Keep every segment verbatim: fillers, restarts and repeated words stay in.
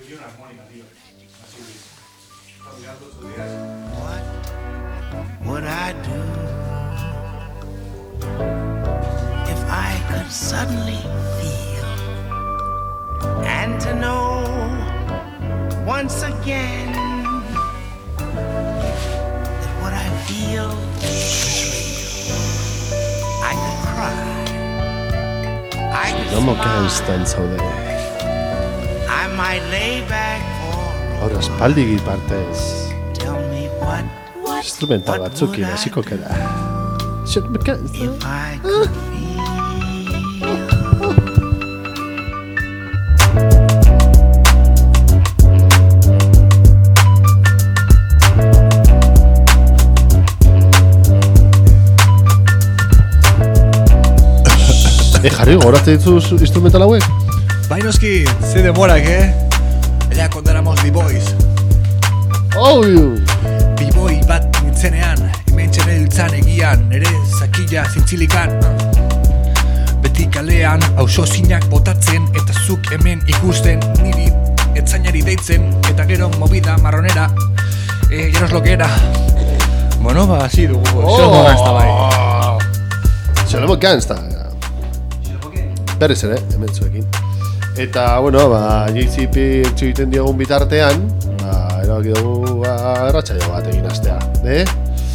quiero una armónica, tío. Así que... Está mirando estos días. What would I do if I could suddenly feel and to know once again that what I feel is real. I could cry. I could Como smile. kanstan zaude. I might lay back for Hor aspaldi partez. tell me what Instrumental batzukin hasiko kera. Zer mekanzta? if I could feel. E jarri, goratzen dituz instrumental hauek? Bainoski, ze demorak, eh? Ella cuando éramos B-Boys. Oh, B-Boy bat nintzenean, hemen txeneltzan egian, nere zakila zintzilikan. Beti kalean, auzo zinak botatzen, eta zuk hemen ikusten, niri etzainari deitzen, eta gero movida marronera, eh, ya no es lo que era. Bueno, ba, así dugu, Oh. xo no gazta bai. Xolemo kanstan. Berriz ere, hemen zuekin. Eta, bueno, ba, J C P txuiten diogun bitartean, ba, erabaki dugu, ba, erratxaio bat egin astea. Eh?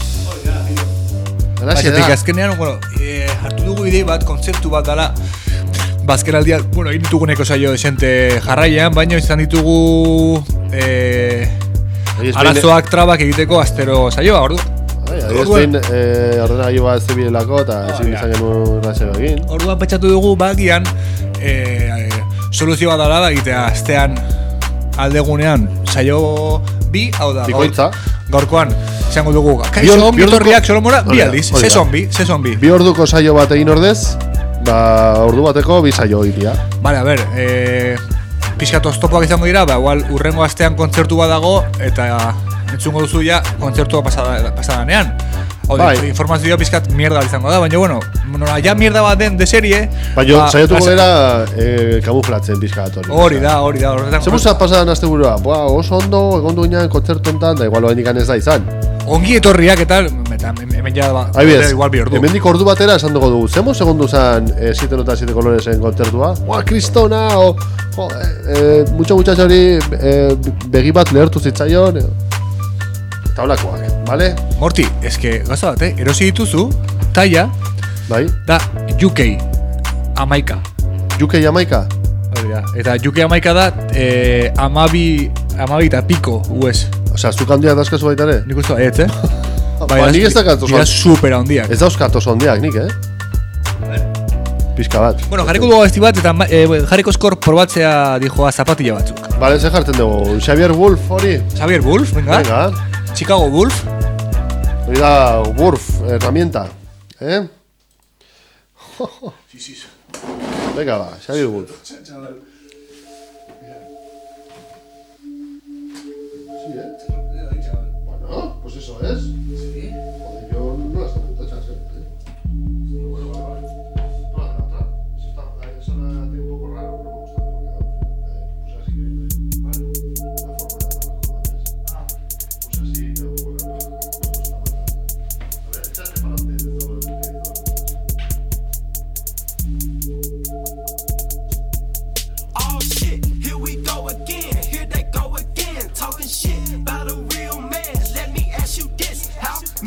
Alaxe Baina, da. azkenean, bueno, eh, hartu dugu idei bat, kontzeptu bat dala, bazkeraldia, bueno, egin dituguneko saio desente jarraian, baina izan ditugu eh, Ahí es arazoak trabak egiteko astero saioa, ordu. Bai, adierazten eh, ordenagailu bat zebilelako eta ezin izan genuen erratxaio egin. Orduan pentsatu dugu bagian eh, eh, soluzio bat dala da egitea astean aldegunean saio bi, hau da, gaur, Bikoitza. gaurkoan izango dugu Bi kaixo or- ongi bi orduko- etorriak Solomora bi Hori da, aldiz, hori da. sezon bi, sezon bi. Bi orduko saio bat egin ordez, ba, ordu bateko bi saio egitea. Vale, a ver, eh, pixkat oztopoak izango dira, ba, igual urrengo astean kontzertu bat dago, eta entzungo duzu ja kontzertua pasada, pasadanean. Hau da, Bai. informazioa pixkat mierda izango da, baina bueno, nola, ja mierda bat den de serie. Baina, ba, saiatuko lasa- gara eh, kamuflatzen pixka bat hori. Hori da, hori da, horretan. Zer musa pasadan azte burua? Boa, oso ondo, egon duenean kontzertu enten, da igual oa ez da izan. Ongi etorriak eta eta hemen ja ba, Adibidez, igual bi ordu. hemendik ordu batera esan dugu dugu. Zemo segundu zen eh, siete notas siete coloresen kontzertua? Boa, kristona, o... Jo, eh, mucho muchacho hori eh, begi bat lehertu zitzaion. Eh. Eta holakoak, bale? Morti, eske, gauza bat, eh? Erosi dituzu, taia, Bai? da U K, amaika. U K Jamaika? Hori da, eta U K amaika da, eh, amabi, amabi eta piko, U S. Osea, zuk handiak dauzkazu baita ere? Nik uste, ez, eh? Ba, nik ez dakat oso Dira super handiak. Ez dauzkat oso handiak nik, eh? Pizka bat. Bueno, jarriko dugu abesti bat, eta eh, jarriko eskor probatzea dijoa zapatilla batzuk. Bale, ze jartzen dugu? Xavier Wolf hori? Xavier Wolf, venga. Venga. Chicago Wolf. Hori da, Wolf, herramienta. Eh? Sí, sí. Venga, va, Xavier Wolf. Sí, eh? Bueno, pues eso es. Sí. Joder, yo no las tengo hechas, ¿eh? Bueno, vale, vale. No, la otra. Eso, está, eso la tengo un poco raro, pero me gusta porque eh, pues así que... Vale. La forma de hacer las jóvenes. Ah. Pues así, tengo un poco de... Me gusta más. A ver, échate para adelante de todo lo que hay. Oh shit, here we go again, here they go again, talking shit about a real man. Let me ask you this, how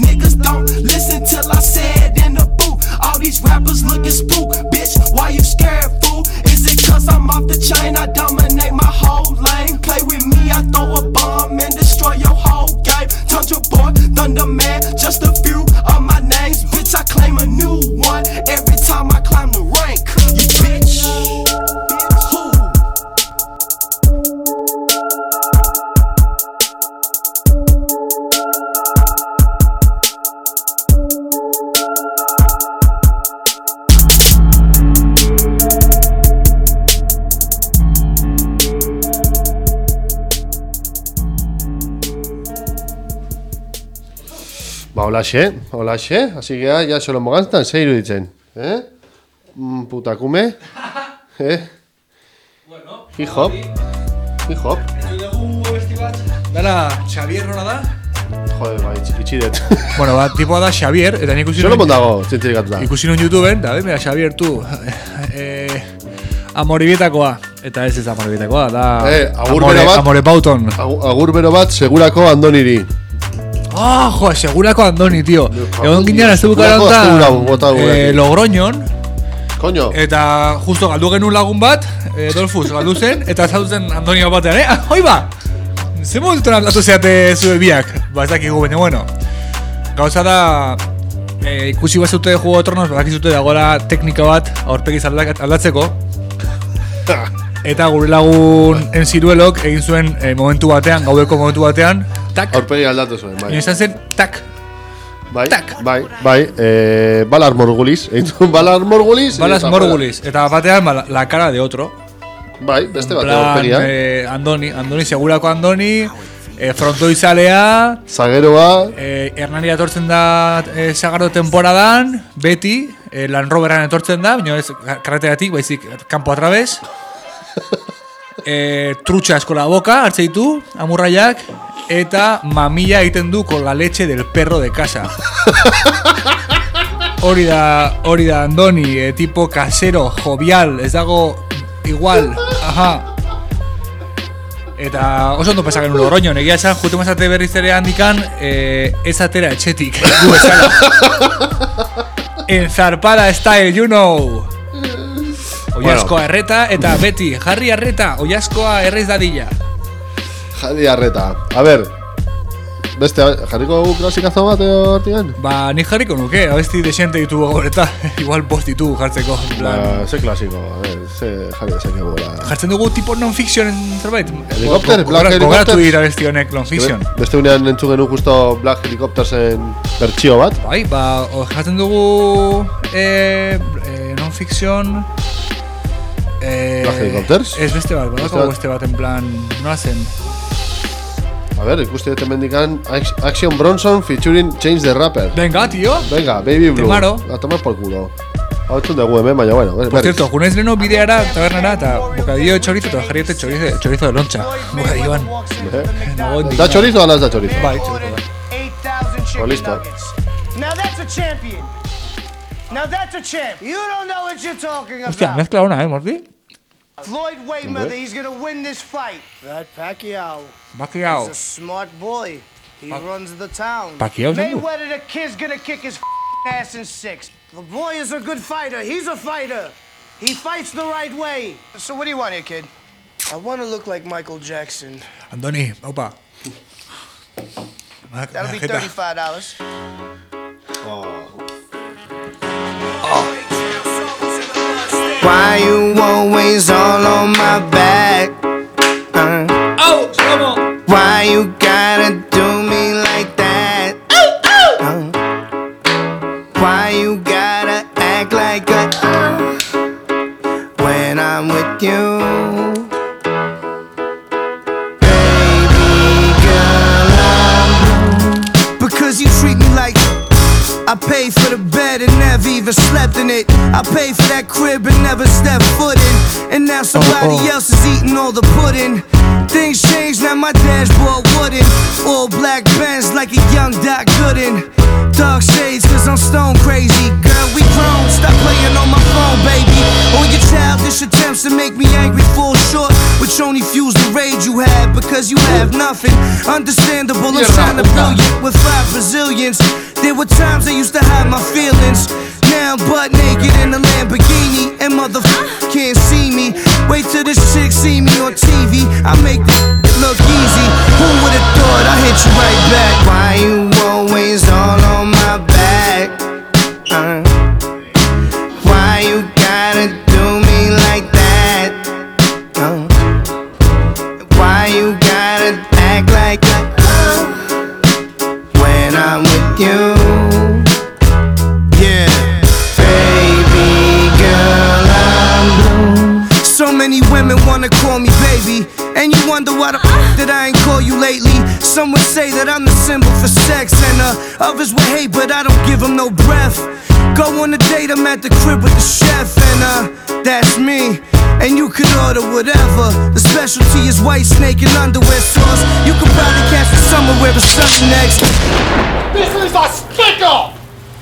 niggas don't listen till I said in the booth. All these rappers looking spook, bitch, why you scared, fool? Is it cause I'm off the chain, I dominate my whole lane? Play with me, I throw a bomb and destroy your whole game. Tundra Boy, Thunder Man, just a few of my names. Bitch, I claim a new one every time I climb the rank. You bitch. Who? Ba, holaxe, holaxe, hasi geha, ja solo mogantztan, ze iruditzen, eh? Mm, putakume, eh? Bueno, hip hop, hip hop. Dara, Xavier nola da? Jode, bai, itxidet. Bueno, ba, tipoa da Xavier, eta nik ikusi Solo mondago, zintzirikatuta. ikusi nun YouTubeen, da, mira, Xavier, tu, eh, Amoribietakoa, eta ez ez Amoribietakoa, da, Eh, agur Amore, bero bat. Amore Pauton. Agur, agur bero bat, segurako Andoniri. Ah, jo, segurako Andoni, tio. Egon ginen, ez dugu Segurako karanta, azte bota eh, Logroñon, Koño. eta justo galdu genuen lagun bat, eh, Dolfus galdu zen, eta zautzen Antonio batean, eh? Ah, hoi ba! Ze momentuan aldatu zeate zue biak? Ba, ez dakigu, baina, bueno. Gauza da, eh, ikusi bazute Juego de Tronos, badakizute dagoela teknika bat aurpegiz aldak- aldatzeko. Eta gure lagun Enziruelok egin zuen eh, momentu batean, gaudeko momentu batean, tak, Aurpegi aldatu zuen, bai. izan zen, tak, Bai, tak. bai, bai, eh, Balar Morgulis, egin zuen Balar Morgulis. balas eta morgulis, eta batean ba, la, la cara de otro. Bai, beste En bat plan, aurpegia. eh, Andoni, Andoni, segurako Andoni, eh, frontoizalea, Zageroa, eh, Hernani etortzen da eh, Sagardo temporadan, beti, eh, Land Roveran etortzen da, baina ez karreteratik, baizik kanpo atrabez. Eh, trutxa eskola boka, hartze ditu, amurraiak, eta mamilla egiten du con la leche del perro de casa. Hori da, hori da Andoni, eh, tipo casero, jovial, ez dago igual, aha. Eta oso ondo pasagen un Logroñon, egia esan, jute mazate berriz ere handikan, eh, ez atera etxetik, gu bezala. Enzarpada style, you know. Oiazkoa erreta eta beti, jarri arreta, oiazkoa errez dadila. Jadi arreta. A ber, beste, jarriko gu klasikazo bat hortigan? Ba, nik jarriko nuke, abesti desente ditugu gaur eta igual bost ditugu jartzeko. En plan, Ba, ze klasiko, a ber, ze jarri dezakegu la... jartzen dugu tipo non-fiction zerbait. Helikopter, Go- Black gogora- Gogoratu Helicopters. dira abesti honek non-fiction. Beste unean entzun genuen justo Black Helicoptersen bertsio bat. Bai, ba, o- jartzen dugu eh, eh, non-fiction... Eh, Black Helicopters? Ez beste bat, Beste badako bat? beste bat en plan, nola zen? A ber, ikusti dut mendikan Action Bronson featuring Change the Rapper. Venga, tío! Venga, Baby Blue. Temaro. A tomar por culo. Hau entzun dugu hemen, baina bueno. Por berriz. cierto, junez leno bideara, tabernara, eta bocadillo de chorizo, eta jarri dute chorizo, chorizo de loncha. Bocadilloan. Nago Da indignado. chorizo o no da chorizo? Bai, chorizo da. eight thousand chicken Oh, listo. nuggets. Now that's a champion. Now that's a champ. You don't know what you're talking Hostia, about. mezcla una, eh, Morty? Floyd Mayweather, he's gonna win this fight. That Pacquiao Pacquiao. is a smart boy. He runs the town. Pacquiao, ¿sí? Mayweather, the kid's gonna kick his ass in six. The boy is a good fighter. He's a fighter. He fights the right way. So what do you want here, kid? I want to look like Michael Jackson. Andoni, opa. That'll be thirty-five dollars. Why you always all on my back? Uh, ¡Oh! ¡Slomo! why you gotta do me like that? Uh, why you gotta act like a uh, when I'm with you? Baby girl, I'm blue. Because you treat me like I paid for the bed and never even slept in it. I paid for that crib and never stepped foot in. And now somebody Oh, oh. else is eating all the pudding. Things changed, now my dashboard wooden. All black Benz like a young Doc Gooden. Dark shades cause I'm stone crazy. Girl, we grown, stop playing on my phone, baby. All your childish attempts to make me angry fall short, which only fuels the parade you have because you have nothing. Understandable, I'm trying to build you with five Brazilians. There were times I used to hide my feelings. Now I'm butt naked in a Lamborghini, and motherfuckers can't see me. Wait till this chick see me on T V, I make it look easy. Who would've thought I hit you right back? Why you always all on my back? Uh, why you gotta do me like that? Uh, why you gotta act like that uh, when I'm with you? Yeah, baby girl, I'm blue. So many women wanna call me baby, and you wonder why the f that I ain't call you lately. Some would say that I'm the symbol for sex, and uh, others would hate, but I don't give them no breath. Go on a date, I'm at the crib with the chef, and uh, that's me. And you could order whatever. The specialty is white snake and underwear sauce. You could probably catch me somewhere where the sun next. This is a sticker!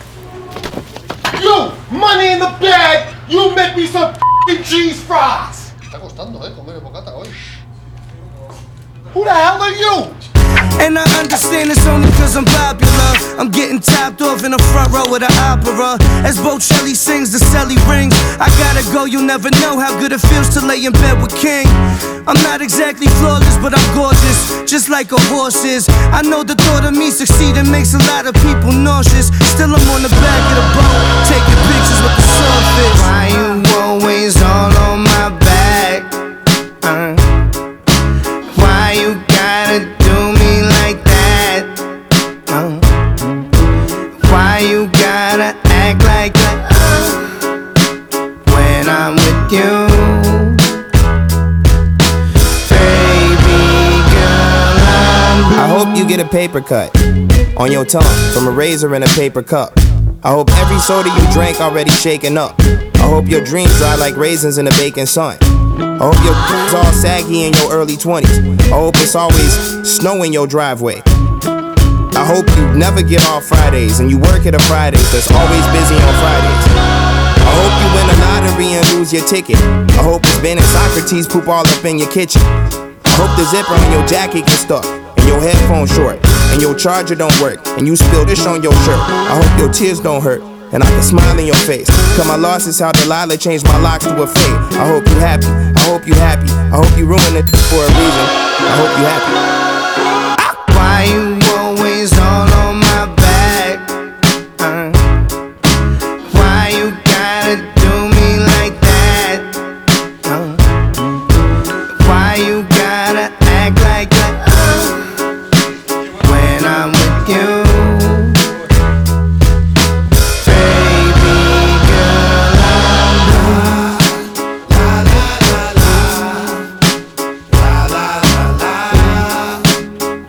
You, money in the bag, you make me some f***ing cheese fries! Está costando, eh, comer bocata hoy. Who the hell are you? And I understand it's only cause I'm popular. I'm getting topped off in the front row of the opera. As Bocelli sings, the celly rings. I gotta go, you'll never know how good it feels to lay in bed with King. I'm not exactly flawless, but I'm gorgeous, just like a horse is. I know the thought of me succeeding makes a lot of people nauseous. Still I'm on the back of the boat, taking pictures with the swordfish. Why you always all on my back? Uh, why you gotta do me like that? Uh, why you gotta act like that uh, when I'm with you? I hope you get a paper cut on your tongue from a razor in a paper cup. I hope every soda you drank already shaken up. I hope your dreams dry like raisins in the baking sun. I hope your c***'s all saggy in your early twenties. I hope it's always snow in your driveway. I hope you never get off Fridays and you work at a Fridays that's always busy on Fridays. I hope you win a lottery and lose your ticket. I hope it's Ben and Socrates poop all up in your kitchen. I hope the zipper on your jacket gets stuck, and your headphones short, and your charger don't work, and you spill this on your shirt. I hope your tears don't hurt, and I can smile in your face. Cause my loss is how Delilah changed my locks to a fade. I hope you happy, I hope you happy, I hope you ruin it for a reason. I hope you happy. Why you always all on my back? Uh, why you gotta do me like that? Uh, why you gotta act like that uh, when I'm with you? Baby girl, I'm blue. La la la la, la la la la.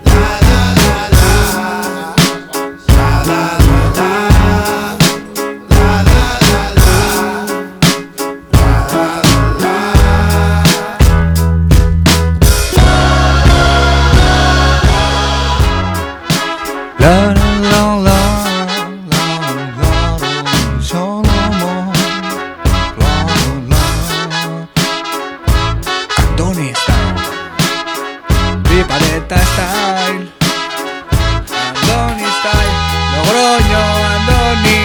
La la la la la la Solomon la la Andoni style Pipareta style Andoni style Logroño Andoni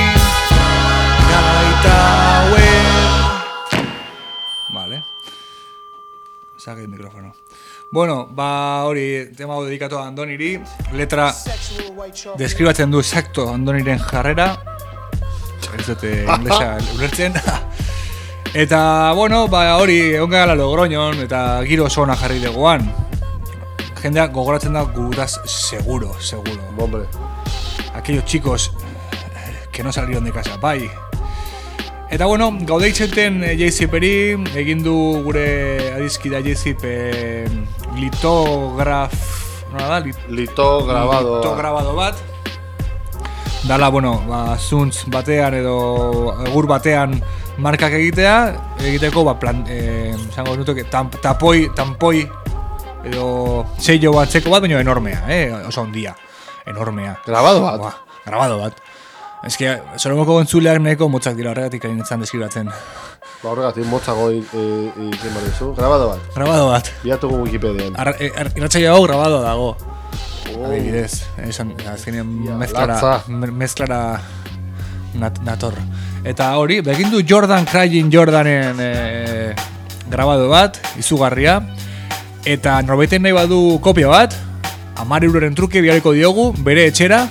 Gaita Vale Saque el micrófono. Bueno, ba hori tema hau dedikatu a Andoniri, letra deskribatzen du exacto Andoniren jarrera. Ez dute inglesa ulertzen. Eta bueno, ba hori egon gara Logroñon eta giro oso ona jarri duguan. Jendeak gogoratzen da gutaz seguro, seguro. Hombre. Aquellos chicos que no salieron de casa, bai. Eta bueno, gaude itxenten J-Ziperi, egin du gure adizkida J-Zip eh, litograf... Nola da? Lit, Litograbado. Litograbado bat. Dala, bueno, ba, zuntz batean edo egur batean markak egitea, egiteko, ba, plan, eh, zango nutoke, tam, tapoi, tampoi, edo sello batzeko bat, baina enormea, eh? Oso ondia, enormea. Grabado bat. Ba, grabado bat. Ez que, Solomoko entzuleak nahiko motzak dira horregatik hain etzan deskribatzen. Ba, horregatik motzago izan behar duzu. Grabado bat. Grabado bat. Bilatugu Wikipedian. Irratxaio hau grabado dago. Oh. Adibidez, esan, azkenean mezklara, mezklara nat, nator. Eta hori, begindu Jordan Crying Jordanen e, grabado bat, izugarria. Eta norbaiten nahi badu kopia bat, hamar euroren truke bialiko diogu, bere etxera.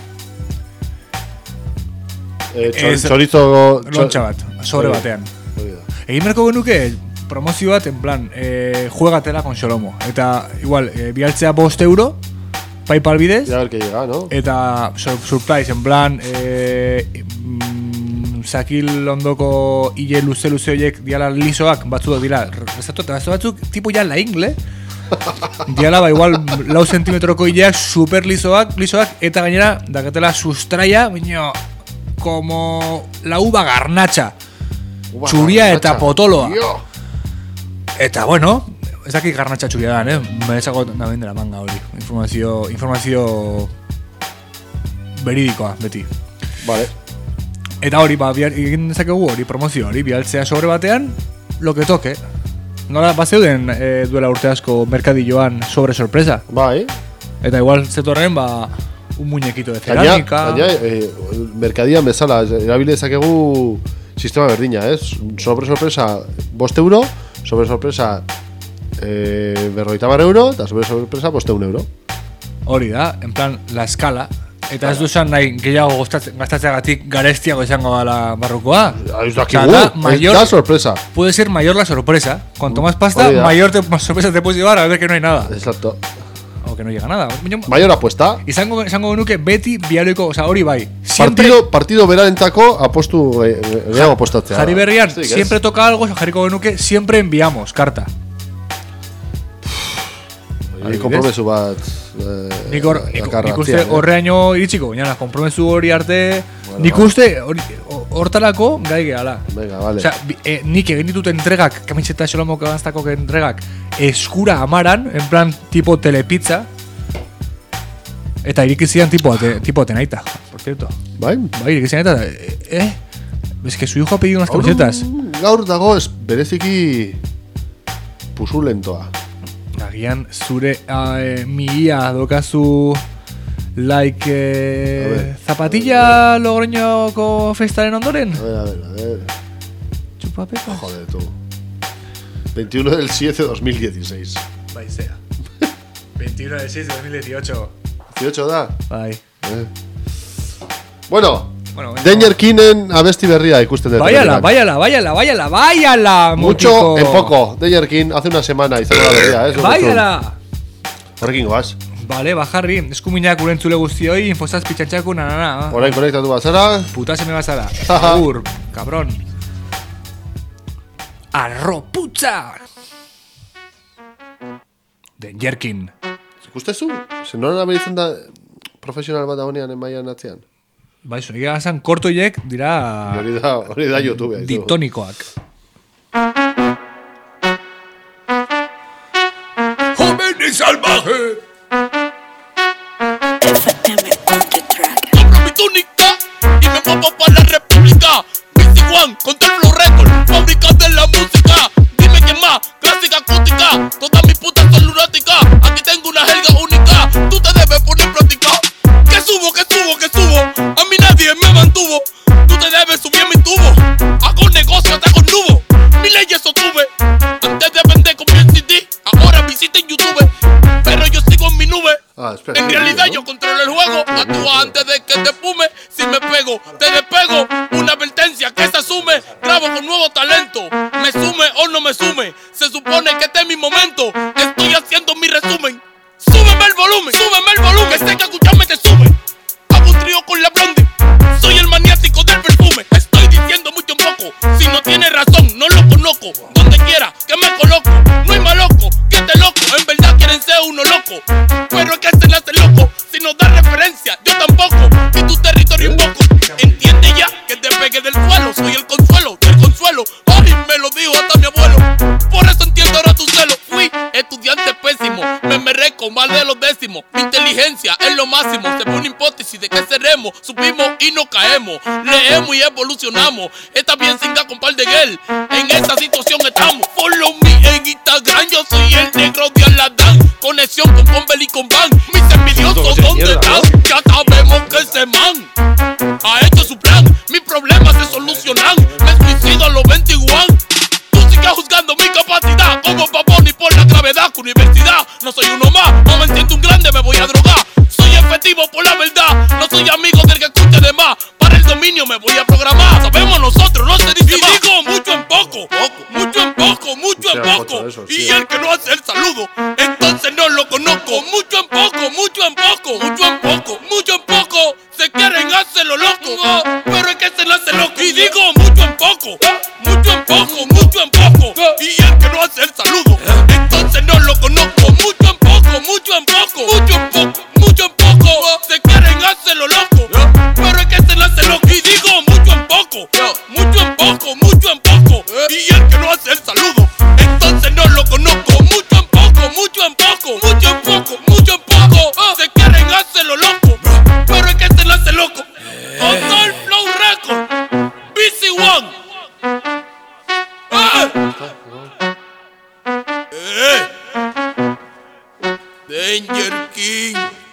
Eh, Chorizo lontxa bat, sobre batean. Egin berko genuke promozio bat, en plan, eh, juegatela con Xolomo. Eta, igual, eh, bialtzea bost euro, Paypal bidez. Ya ver que llega, ¿no? Eta, sur, surprise, en plan, eh, mm, Zakil ondoko hile luze-luze horiek diala lisoak, batzuak dira, rezatu, eta batzuk, tipo ya la ingle, diala, ba, igual, lau zentimetroko hileak, super lisoak, lisoak, eta gainera, dakatela sustraia, baina, como la uva garnacha. Uva txuria garnacha. Eta potoloa. Dio. Eta, bueno, ez dakit garnacha txuria dan, eh? Merezako nabein dela manga hori. Informazio, informazio veridikoa, beti. Vale. Eta hori, ba, egin dezakegu hori, promozio hori, bialtzea sobre batean, lo que toque. Nola, bat zeuden e, duela urte asko merkadilloan sobre sorpresa. Bai. Eta igual zetorren, ba, un muñequito de cerámica. Gaina, eh, merkadian bezala, erabile dezakegu sistema berdina, ez? Sobre sorpresa bost euro, sobre sorpresa eh, berrogeita hamar euro, eta sobre sorpresa bost euro. Hori da, en plan, la escala. Eta ez duzan nahi gehiago gastatzeagatik garestiago izango dala barrukoa. Ez dakigu, es da sorpresa. Puede ser mayor la sorpresa. Cuanto más pasta, mayor te, más sorpresa te puedes llevar a ver que no hay nada. Exacto. O que no llega nada. Mayor apuesta. Izango izango genuke beti bialiko, o sea, hori bai. Siempre partido partido berarentzako apostu gehiago apostatzea. Jarri berrian, sí, siempre es. Toca algo, jarriko genuke, siempre enviamos carta. Ni kompromesu bat eh, nik or, uste horreaino iritsiko, baina kompromesu hori arte bueno, nik uste hortalako gai gehala. Venga, vale. Osea, eh, nik egin ditut entregak, kamiseta Xolomo Kabanztako entregak eskura amaran, en plan tipo telepizza, eta irikizian tipo, te, tipo tenaita, por cierto. Bai? Bai, irikizian eta, eh, es que su hijo ha pedido unas camisetas. Gaur dago es bereziki pusulentoa. Agian zure uh, mihia dokazu like eh, zapatilla Logroñoko festaren ondoren. A ver, a ver, a ver. Chupapepas. Joder, tú. veintiuno del siete de dos mil dieciséis. Bai, sea. veintiuno del seis de dos mil dieciocho. dieciocho da? Bai. Eh. Bueno. Bueno, bueno, Danger Kinen abesti berria ikusten dut. Váyala, váyala, váyala, váyala, váyala, mucho mutiko. En poco. Danger Kin hace una semana hizo la berria, eh. Váyala. Horrekin goaz. Vale, bajarri, eskuminak urentzule guztioi, infostaz pitxantxaku, nanana. Orain konektatu bazara. Puta se me bazara. Agur, cabrón. Arroputza. Danger Kin. Ikustezu? Se noren aberitzen da profesional bat dagoenean enmaian atzean. Bai, egia gazan, kortoiek dira... Hori da, hori da YouTube. Ditonikoak. ¡Joven y salvaje! F M on the track. Compro mi túnica y me muevo para la república. Busy One, Control Flow Record, fábrica de la música. Dime quién más, clásica acústica. Todas mis putas son lunáticas. Aquí tengo una jerga única. Tú te debes poner práctica. Que subo, que subo, que subo. A mí nadie me mantuvo. Tú te debes subir a mi tubo. Hago negocio hasta con nubo. Mi ley eso tuve. Antes de vender con mi C D, ahora visiten YouTube. Pero yo sigo en mi nube. Ah, espera, en realidad yo controlo el juego. Actúa antes de que te fume. Si me pego, te despego. Una advertencia que se asume. Grabo con nuevo talento. Me sume o no me sume. Se supone que este es mi momento. Estoy haciendo mi resumen. Súbeme el volumen, súbeme el volumen. Que sé que escucharme te sube. Hago un trío con la blonde. Soy el maniático del perfume. Estoy diciendo mucho en poco. Si no tiene razón, no lo conozco. Donde quiera que me coloco. No hay más loco que este loco. En verdad quieren ser uno loco. Pero es que se le hace loco. Si no da referencia, yo tampoco. Y tu territorio invoco. Entiende ya que te pegue del suelo. Soy el consuelo del consuelo. Ay, me lo dijo hasta mi abuelo. Por eso entiendo ahora tu celo. Fui estudiante pésimo. Me merezco mal de los décimos. pésimo. Mi inteligencia es lo máximo. Se pone una hipótesis de que seremos. Subimos y no caemos. Leemos y evolucionamos. Está bien sin con par de girl. En esa situación estamos. Follow me en Instagram. Yo soy el negro de Aladán. Conexión con Pombel y con Van. Mis envidiosos, ¿dónde están? Ya sabemos que ese man ha hecho su plan. Mis problemas se solucionan. Me suicido a los veintiuno. Tú sigues juzgando mi capacidad como Baboni por la gravedad. Universidad, no soy uno más. No me siento un grande, me voy a drogar. Soy efectivo por la verdad. No soy amigo del que escuche de más. Para el dominio me voy a programar. Sabemos nosotros, no se dice y más. Digo mucho en poco, poco, mucho en poco, mucho en poco. Eso, sí. Y el que no hace el saludo, entonces no lo conozco. Mucho en poco, mucho en poco, mucho en poco, mucho en poco. Se quieren hacerlo loco, pero es que se le hace loco. Y digo mucho en poco, mucho en poco, mucho en poco. Y el que no hace el saludo, entonces no lo conozco. Mucho en poco, mucho en poco, mucho en poco, mucho en poco. Se quieren hacerlo loco, pero es que se le hace loco. Y digo mucho en poco, mucho en poco, mucho en poco. Y el que no hace el saludo, entonces no lo conozco. Mucho en poco, mucho en poco, mucho en poco, mucho en poco. Se quieren hacerlo loco, pero es que se le hace loco. Hotel Flow Record, B C One. Eh. Danger King.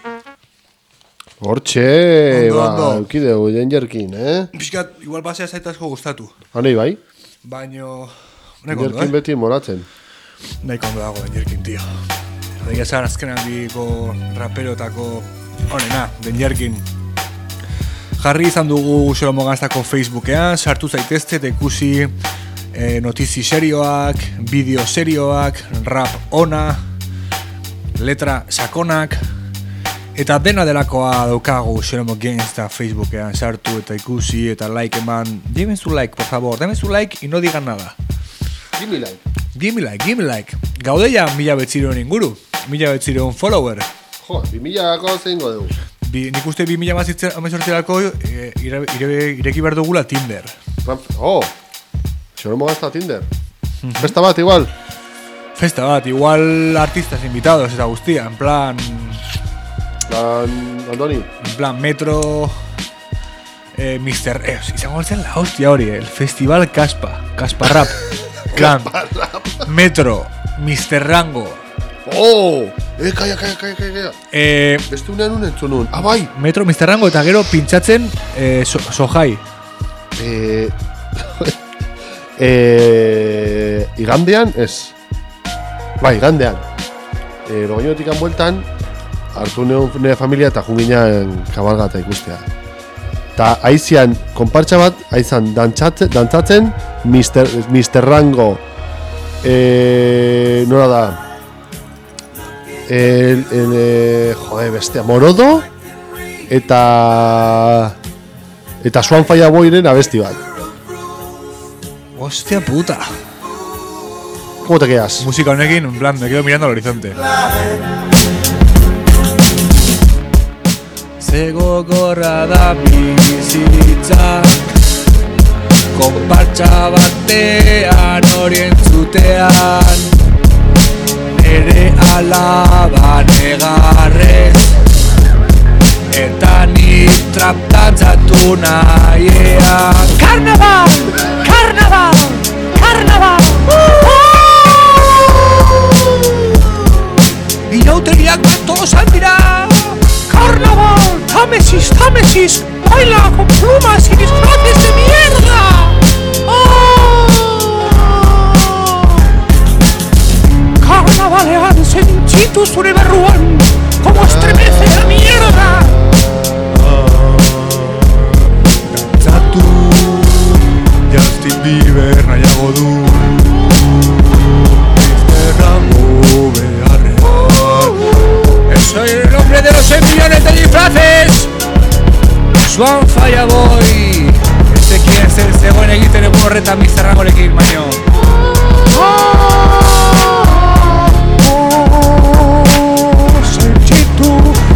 Hortxe, ba, eukideu, Danger King, eh? Piskat, igual basea zaitazko gustatu. Hanei bai? Baino... Danger King beti moratzen. Nahi kondo dago Danger King, tio. Egia zan azkenan biko raperotako honena, Danger King. Jarri izan dugu Xolomo Ganztako Facebookean, sartu zaitezte eta ikusi eh, notizi serioak, bideo serioak, rap ona, letra sakonak, eta dena delakoa daukagu Xolomo Ganzta Facebookean sartu eta ikusi eta like eman. Dime su like, por favor, dame su like y no digan nada. Give me like. Give me like, give me like. Gaude ja mila betzireun inguru, mila betzireun follower. Jo, bi milako zeingo dugu. Bi, nik uste bi mila amazortzerako e, ire, ire, ireki behar dugula Tinder. Oh, Xolomo Ganzta Tinder. Mm-hmm. Festa bat igual. Festa bat, igual artistas invitados eta guztia, en plan... Plan, Andoni. En plan, Metro... Eh, mister Eh, izango zen la hostia hori, el Festival Caspa, Caspa Rap. Plan, Metro, mister Rango. Oh, eh, kaia, kaia, kaia, kaia. Eh, Beste unean unen zonun, ah, bai. Metro, mister Rango eta gero pintxatzen eh, so, Sohai. Eh, eh, igandean, ez. Bai, igandean. Eh, Logainotik bueltan, hartu neon nire familia eta junginan kabalgata ikustea. Ta aizian, konpartxa bat, aizan dantzatzen, dantzatzen mister, mister Rango, eh, nora da, el, el, eh, jode, bestea, Morodo, eta, eta Swan Fireboyren abesti bat. Hostia puta. ¿Cómo te quedas? Música honekin, en plan, me quedo mirando al horizonte. Zego gorra da bizitza, konpartxa batean orientzutean, nere alaban egarrez, eta ni traptantzatu nahiean. Karnaval! Karnaval! Karnaval! Inauteriak batozan dira! Carnaval, Támesis, Támesis, baila con plumas y disfraces de mierda. Oh! Carnavalean sentitu zure barruan, como estremece la mierda. Dantzatu, Justin Bieber nahiago du. Mister beharrean. Soy el hombre de los seis millones de disfraces. Swan Fireboy. Este quiere ser zegoen egiten egun horretan mister Rangorekin, baino. Sentitu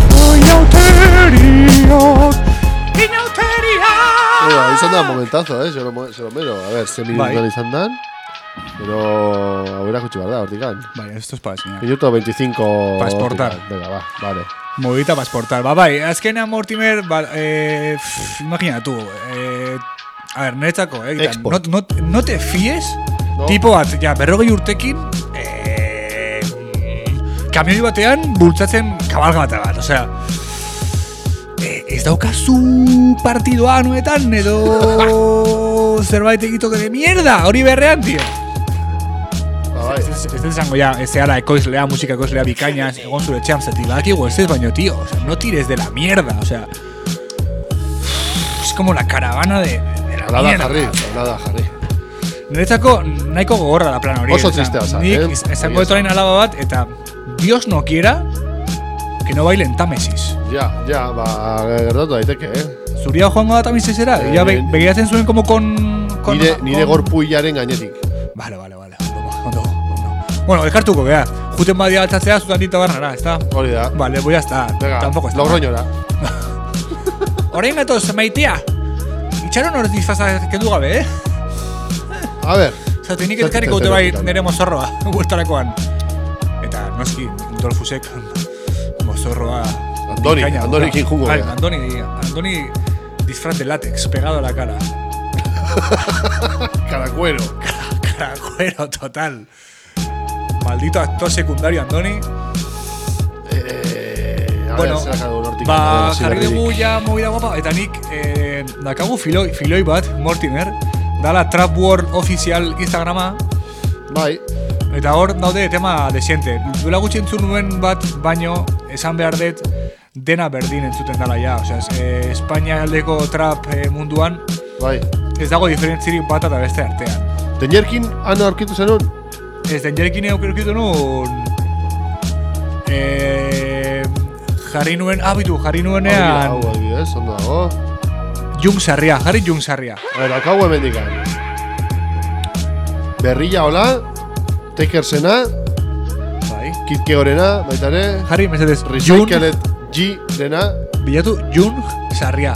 inauteriak. Inauteriak. Bueno, izan da momentazo, eh, Xolomero. A ver, ze minutuan izan dan. Pero aurrera kutsi behar da, hortikan. Vale, esto es para enseñar. Minuto veinticinco. Pa exportar. hortikan. Venga, va, vale. Movita para exportar. Ba, bai, azkenean Mortimer, ba, eh, pff, imagina tú, eh, a ver, neretzako, eh, no, no, no te fíes, no. Tipo bat, ja, berrogei urtekin, eh, kamioi batean bultzatzen kabalgata bat, osea, eh, ez daukazu partidoa nuetan, edo zerbait egitoke de mierda, hori berrean, tío. Ez ez izango ya, ez zehara ekoizlea, musika ekoizlea bikaina, egon zure etxean zeti, badakigu ez ez baino, tío, o sea, no tires de la mierda, o sea, es como la caravana de, de la Nada mierda. jarri, nada jarri. Niretzako nahiko gogorra da plan hori. Oso tristea zan, eh? Nik izango dut orain alaba bat, eta Dios no quiera que no bailen Támesis. Ja, ja, ba, gertatu daiteke, eh? Zuria joango da Támesisera, Eh, ja be, begiratzen zuen como con... con nire, con... nire gorpuillaren gainetik. Vale, vale, vale. Ondo, ondo. Bueno, elkartuko, gea. Juten badia altzatzea, zutan dita barnara, ¿está? Hori da. Vale, voy a estar. Venga, tampoco está. Logroñora. Orain gatoz, maitea. Itxaron hor disfazak kendu gabe, eh? A ver. Zate, nik elkarriko dute bai nire mozorroa, huertarakoan. Eta, noski, Dolfusek mozorroa... Andoni, bikaina Andoni dauka. kin jungo. Vale, Andoni, Andoni disfraz de látex, pegado a la cara. Caracuero. Caracuero, total. Maldito actor secundario, Andoni. Eh, a bueno, ver, ba, jarri dugu ja movida guapa, eta nik eh, dakagu filoi, filoi bat, Mortimer, dala Trap World ofizial Instagrama. Bai. Eta hor daude tema desiente. Duela gutxi entzun nuen bat, baino esan behar dut dena berdin entzuten dala ja. Osea, eh, Espainia aldeko trap eh, munduan bai. Ez dago diferentzirik bat eta beste artean. Denjerkin han aurkitu zenun? Ez, Denjerkin aurkitu nuen eh, jarri nuen, abitu, jarri nuenean Hau, adibidez, ondo dago. Jung Sarria, jarri Jung Sarria. A ver, akau hemendikan. Berrilla hola, Takersena, bai. Kitke horena, baitare. Jarri, mesedez, Recycled G dena. Bilatu Jung Sarria.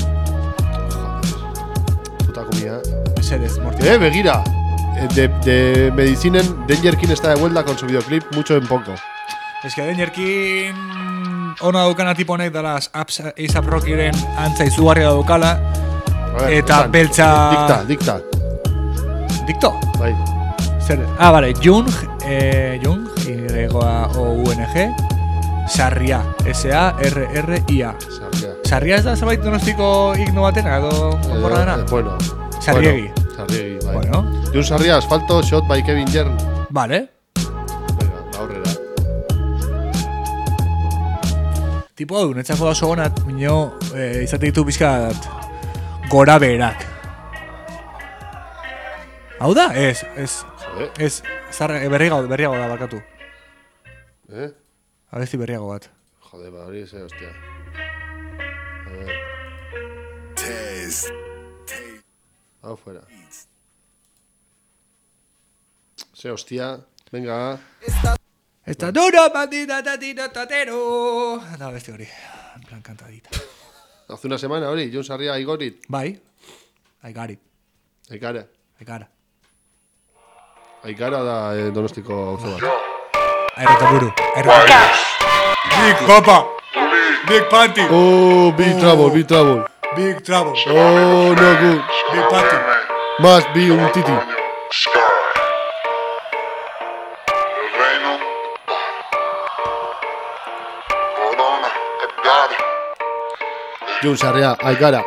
Puta comida. Mesedez, Morty. Eh, begira. De, de Medicinen, Denjerkin está de vuelta con su videoclip mucho en poco. Es que Denjerkin ona daukana tipo honek dalaz apps A$AP Rockyren antza izugarria daukala. Eta esan, beltza... Dikta, dikta. Dikto? Bai. Zer, ah, vale, Jung, eh, Jung, Y O U N G, Sarria, S A R R I A. Sarria. Sarria ez da zerbait donostiko igno batena, edo konporra dena? Eh, bueno. Sarriegi. Bueno, Sarriegi, bai. Bueno. Jun Sarria, asfalto, shot by Kevin Jern. Vale. Venga, aurrera. Tipo hau, netzako da oso gonat, minio, eh, izate ditu bizkat gora berak. Hau da? Ez, ez, Joder. ez, zarra, e, berriago, berriago da barkatu. Eh? Abesti berriago bat. Joder, ba, hori eze, hostia. A ver. Hau fuera. Se, hostia. Venga. Esta duro, bandida, tatino, tatero. Da, beste hori, en plan cantadita. Hace una semana, hori, Jun Sarria, I got it. Bai, I got it, Aikara. I got it. Aikara da eh, donostiko auzo bat. Aerotaburu, aerotaburu. Big Papa, Big Panty. Oh, big trouble, big trouble. Big Trouble. Oh, no good. Big Panty. Must be un titi. Jun Sarria, Aikara.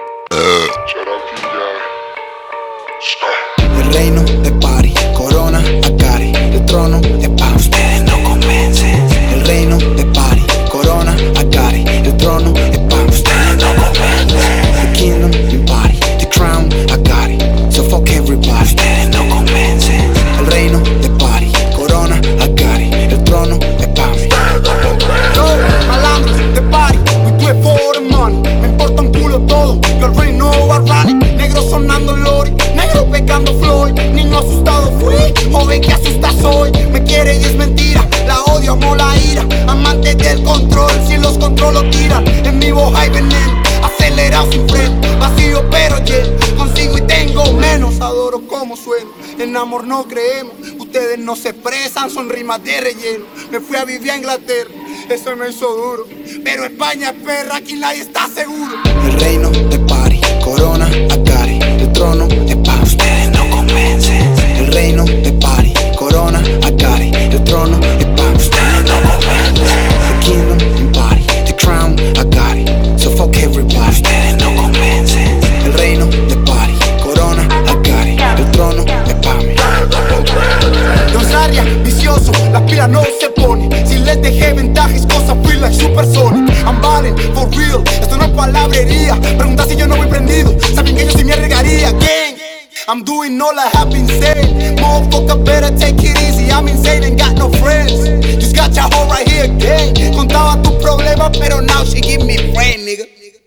El reino de Pari, Corona, Akari. El trono es pa' ustedes, no convencen. El reino de Pari, Corona, Akari. El trono es pa' ustedes, no convencen. The kingdom in Pari, the crown, Akari. So fuck everybody, ustedes no convencen. El reino de Pari, Corona, Akari. El trono es pa' mí. Yo, malandro de Pari, we do it for the money. Me importa un culo todo, yo el reino barrani. Negro sonando lori, negro pecando Floyd. Niño asustado fui, joven que asusta soy. Me quiere y es mentira, la odio, amo la ira. Amante del control, si los controlo tiran. En mi voz hay veneno, acelerado sin freno. Vacío pero lleno, consigo y tengo menos. Adoro como sueno En amor no creemos, ustedes no se expresan, son rimas de relleno. Me fui a vivir a Inglaterra, eso me hizo duro. Pero España es perra, aquí nadie está seguro. El reino de París, Corona, Acari. El trono es pa' ustedes no convencen. El reino de París, Corona, Acari. El trono es pa' ustedes no convencen. The kingdom in París, the crown, Acari. So fuck everybody, ustedes no convencen. El reino de París, Corona, Acari. El trono es pa' mí. Don Sarria, vicioso, las pilas no se ponen. Si les dejé ventajas, cosas feel like supersonic. I'm ballin', for real, esto no es palabrería. Pregunta si yo no voy prendido, saben que yo sí me arriesgaría. Gang, I'm doing all I have been saying. Motherfucker better take it easy, I'm insane, ain't got no friends. Just got your hoe right here, gang. Contaba tus problemas, pero now she give me friend, nigga.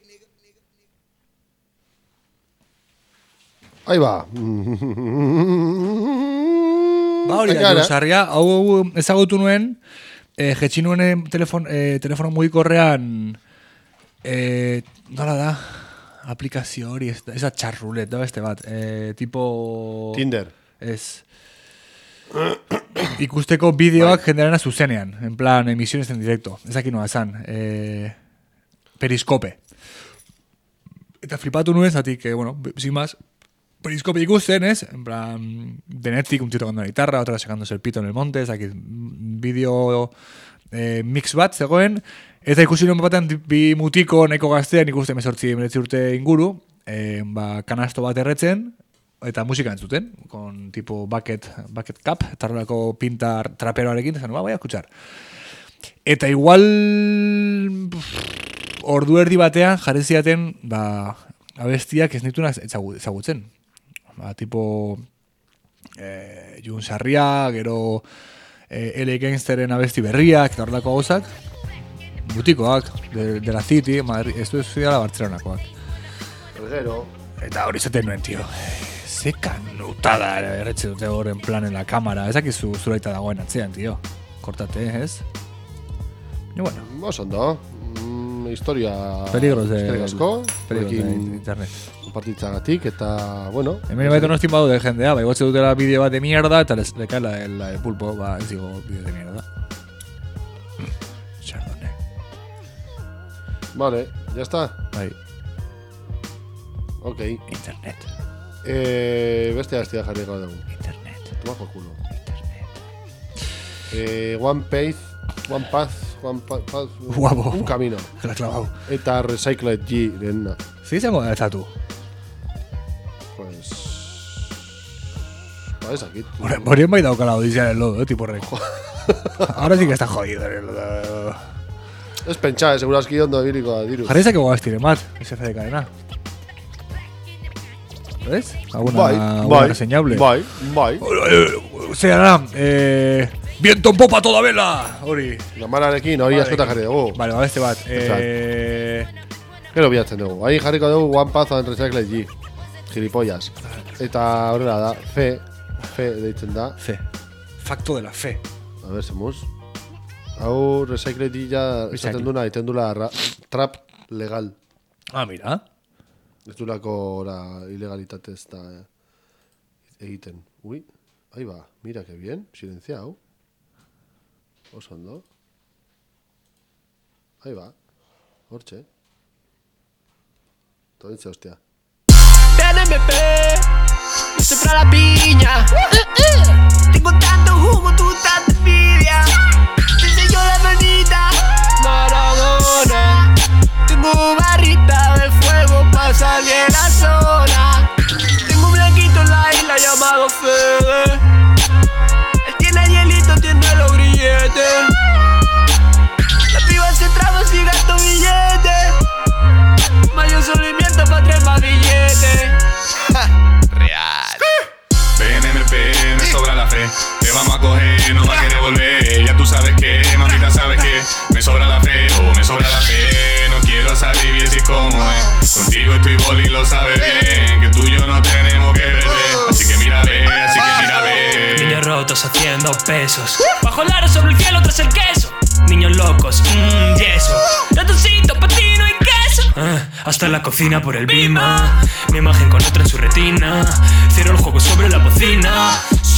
Ahí va. Ba hori da, Josarria, hau ezagutu nuen, eh, jetxi nuen telefon, eh, telefono mugikorrean, eh, nola da, aplikazio hori, ez da txarrulet, da beste bat, eh, tipo... Tinder. Ez. Ikusteko bideoak jenderana zuzenean, en plan, emisiones en directo, ezak inoa zan, eh, periskope. Eta flipatu nuen, zatik, eh, bueno, sin más, Periscope ikusten, ez? En plan, Denetic, un tío tocando la guitarra, otra sacándose el pito en el monte, aquí vídeo eh, mix bat zegoen, eta ikusi nuen batean bi mutiko nahiko gaztean ikusten mesortzi emeretzi urte inguru, eh, ba, kanasto bat erretzen, eta musika entzuten, con tipo bucket, bucket cap, eta horrelako pinta traperoarekin, eta ba, voy a escuchar. Eta igual pff, ordu erdi batean jarri ziaten, ba, abestiak ez nituen ezagutzen. Ba, tipo eh, Jun Sarria, gero eh, L A Gangsteren abesti berriak, eta horrelako gauzak, butikoak, de, de la City, Madrid, ez du ez da Bartzelonakoak. Gero. Eta hori zaten nuen, tio. Ze kanutada erretxe dute horren plan en la cámara. Ezak izu zuraita dagoen atzean, tio. Kortate, ez? Y bueno. Oso ondo. Mm, historia... Peligros de... Eskerrik Peligros de internet. Partitzagatik, eta, bueno... Hemen baita no estimado de jendea, bai gotze dutela bideo bat de mierda, eta les le cae la, la de pulpo, ba, ez digo bideo de mierda. Chardonnay. Vale, ya está. Bai. Ok. Internet. Eh, beste abestia jarri gau dugu. Internet. Toma por culo. Internet. Eh, one Path, One Path, One Path, path Guapo. Un camino. La clavau. Eta Recycled G, dena. Sí, zango da ezatu. Pues... Ba, ez akit. Horien bai daukala odizia en el lodo, eh, tipo rey. Ahora sí que está jodido en el lodo. Ez pentsa, segurazki ondo ebiliko da, diruz. Jarri zake gogaztire, mat, ese fe de cadena. ¿Ves? Alguna, bai, alguna bai, reseñable. Bai, bai. O sea, eh... Viento en popa toda vela! Hori. Gamararekin, hori askotan jarri dugu. Vale, ba, beste bat. Eh... Gero bilatzen dugu. Hain jarriko dugu One Path and Recycled G. Gilipollas. Eta horrela da, fe. Fe deitzen da. Fe. Facto de la fe. A ver, semuz. Hau Recycled G ja esaten duna, egiten dula trap legal. Ah, mira. Ez dulako la ilegalitate ez da egiten. Ui, ahí va. Mira que bien, silenciao. Oso ondo. Ahí va. Hortxe. Todo dice, hostia. Ven M P, me sopra la piña. Tengo tanto jugo, tú tanta envidia. Te enseño la manita, Maradona. Tengo barrita de fuego pa' salir de la zona. Tengo un blanquito en la isla llamado Fede. Él tiene hielito, tiene los grilletes. La piba se traba y gasto billetes. Mayor solimiento pa' tres más billetes. Real. Ven M P, me sobra la fe. Te vamos a coger, no va a querer volver. Ya tú sabes que, mamita sabes que me sobra la fe, oh, me sobra la fe. No quiero salir y así como es. Contigo estoy boli, lo sabes bien. Que tú y yo no tenemos que perder. Así que mira, ve, así que mira, ve. Niños rotos haciendo pesos. Bajo el aro sobre el cielo tras el queso. Niños locos, mmm, yeso. Ratoncito, patino y queso. Ah, hasta la cocina por el bima. Mi imagen con otra en su retina. Prefiero el juego sobre la bocina.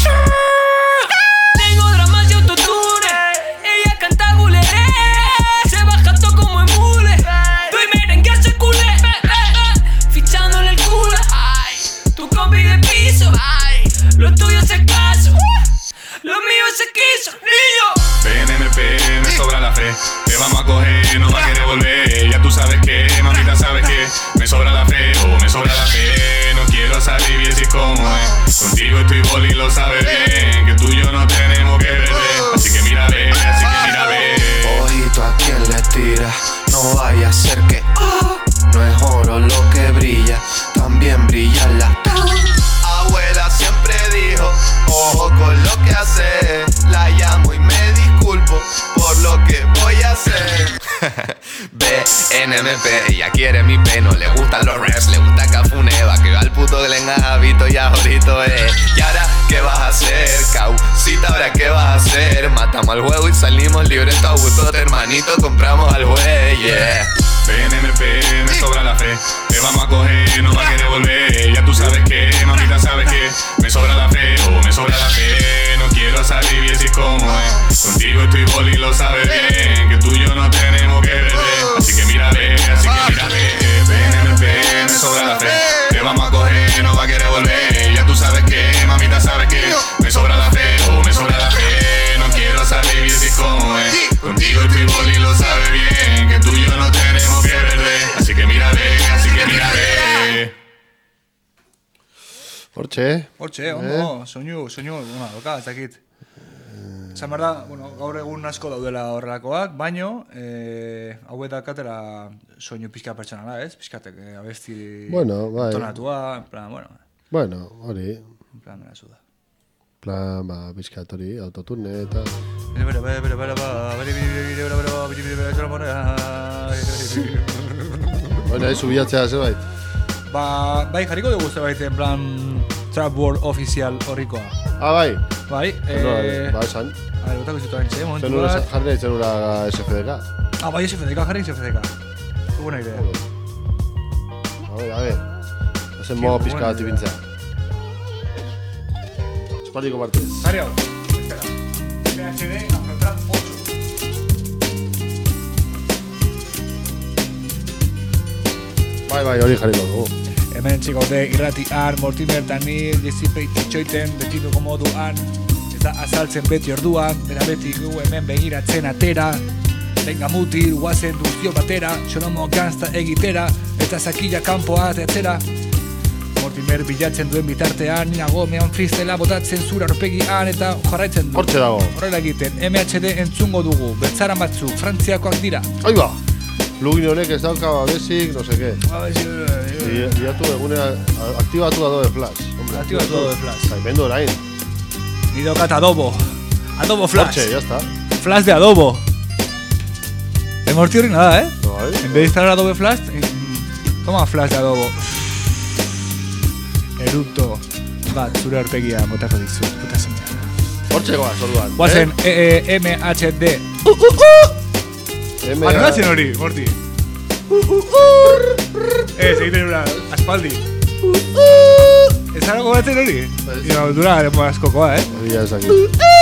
Tengo dramas y autotune. Ella canta guleré. Se baja todo como en mule. Doy merengue a ese culé. Fichándole el culo. Tu combi de piso. Lo tuyo es escaso. Lo mío se quiso, niño. P N M P, me sobra la fe. Te vamos a coger, no va a querer volver. Ya tú sabes que, mamita, sabes que me sobra la fe, oh, me sobra la fe. No quiero salir y decir cómo es. Contigo estoy boli, lo sabes bien. Que tú y yo no tenemos que perder. Así que mira, ve, así que mira, ve. Ojito a quien le tira. No vaya a ser que oh, no es oro lo que brilla. También brilla la abuela siempre dijo, ojo con lo que hace. La llamo y me disculpo por lo que voy a hacer. B N M P, ella quiere mi pelo, le gustan los raps, le gusta Cafuneva, que va al puto que le enjabito y ahorito eh. Y ahora, ¿qué vas a hacer? Causita, ¿ahora qué vas a hacer? Matamos al juego y salimos libres, todo gusto, hermanito, compramos al juez, yeah. P N M P, me sobra la fe. Te vamos a coger, no va a querer volver. Ya tú sabes que, mamita, sabes que me sobra la fe, oh, me sobra la fe. No quiero salir y decir cómo es. Contigo estoy boli, lo sabes bien. Que tú y yo no tenemos que perder. Así que mírame, así que mírame. P N M P, me sobra la fe. Te vamos a coger, no va a querer volver. Ya tú sabes que, mamita, sabes que me sobra la fe, oh, me sobra la fe. No quiero salir y decir cómo es. Contigo estoy boli, lo sabes bien. Que tú y yo no tenemos que perder. Así que mírame, así que mírame. Hortxe. Hortxe, ondo, soinu, soinu, una, doka, ez dakit. Esan behar da, bueno, gaur egun asko daudela horrelakoak, baino, eh, hauet dakatela soinu pixka pertsonala, ez? Pixkatek, eh, abesti bueno, bai. tonatua, en plan, bueno. Bueno, hori. En plan, mera zuda. Plan, ba, pixkat hori, autotune eta... Bere, bere, bere, bere, bere, bere, bere, bere, bere, Baina, ez ubiatzea zerbait. Ba, bai, jarriko dugu zerbait, en plan, Trap World Official horrikoa. Ah, bai? Bai, eh... Ba, esan. A ver, botako zituaren txe, momentu Zenura bat. jarri nahi zenura S F D K. Ah, bai, S F D K, jarri S F D K. Qué buena idea. A ver, a ver. Hazen modo pizka bat ibintzea. Espaldiko partez. Jarri hau. Espera. P H D, Afrotrap ocho. Bai, bai, hori jarriko dugu. Hemen txikote irratian, Mortimer eta ni, Jezipei txitxoiten, betituko moduan, eta azaltzen beti orduan, bera beti gu hemen begiratzen atera, venga mutil, guazen duzio batera, xonomo gangsta egitera, eta zakila kanpoa ateatzera. Mortimer bilatzen duen bitartean, ninago mehan freestela botatzen zura aurpegian, eta jarraitzen du. Hortxe dago. Horrela egiten, M H D entzungo dugu, bertzaran batzuk, frantziakoak dira. Aiba! Plugin honek ez dauka babesik, no se qué. Babesik, Diatu egunea, aktibatu Adobe Flash. Aktibatu Adobe Flash. Zaimendu orain. Ni dokat Adobo. Adobo Flash. Hortxe, ya está. Flash de Adobo. El Morty horri nada, eh? No, eh? En vez de instalar Adobe Flash, toma Flash de Adobo. Eruto bat zure aurpegia botako dizut, puta semia. Hortxe goaz, orduan. Guazen, M H D. M Ah, nola zen hori, Morty? Ez, egiten una aspaldi. Ez arago batzen hori? Ina, dura garemo askokoa, eh? Hori ya esaki.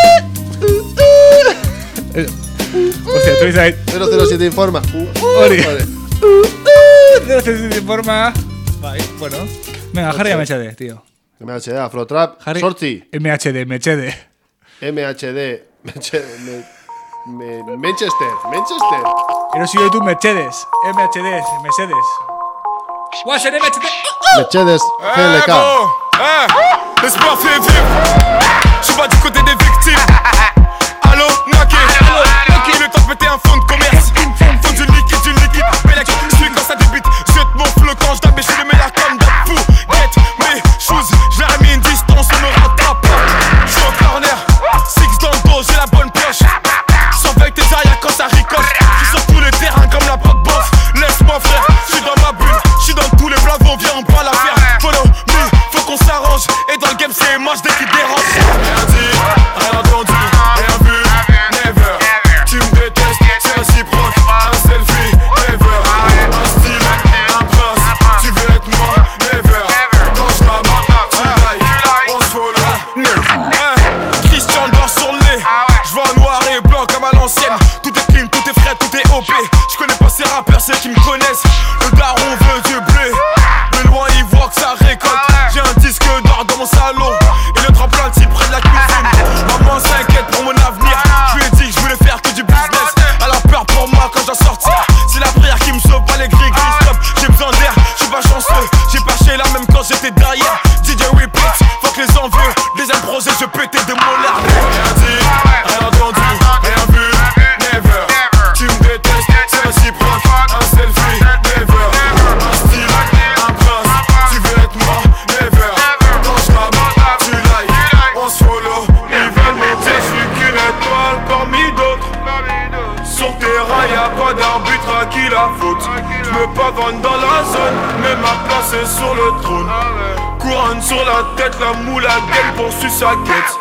Ostia, tu izait. cero cero siete informa. Hori. cero cero siete informa. Bai, bueno. Venga, jarri M H D, tío. M H D, Afrotrap, sortzi. M H D, M H D. M H D, Manchester, Manchester. Erosi ditu Mercedes, M H D, Mercedes. Guazen M H D. Mercedes, G L K. Eh, l'espoir fait vivre. Je suis pas du côté des victimes. Allo, Naki. Naki, le temps de péter un fond de commerce. Fond du liquide, du liquide. Bellec, je suis quand ça débite. Jette mon flow quand je tape et je suis le meilleur comme d'hab. Fou, get mes choses. Je leur ai mis une distance, on me rattrape pas. Je suis au corner, six dans le dos, j'ai la bonne pioche. Avec tes arrières quand ça ricoche. Je suis sur tous les terrains comme la pop boss. Laisse-moi frère, je suis dans ma bulle. Je suis dans tous les blavons, viens on prend l'affaire. Follow me, faut qu'on s'arrange. Et dans le game c'est moche dès qu'il dérange. Rien dit, rien entendu, rien vu, never. Tu me détestes, c'est réciproque. Un selfie, never. Un style, un prince. Tu veux être moi, never. Quand je m'abats, tu like. yeah, D J repeat, fuck les envieux. Deuxième projet, je pétais des molaires. Rien dit, rien entendu, rien vu, never. Tu me détestes, c'est réciproque, un selfie, never. Un style, un prince, tu veux être moi, never. Quand je rappe, tu like, on se follow. Ils veulent monter, je suis qu'une étoile parmi d'autres. Sur terrain, y'a pas d'arbitre à qui la faute. J'me pavane dans la zone, mais ma place est sur le trône. Couronne sur la tête, la moule à gueule poursuit sa quête.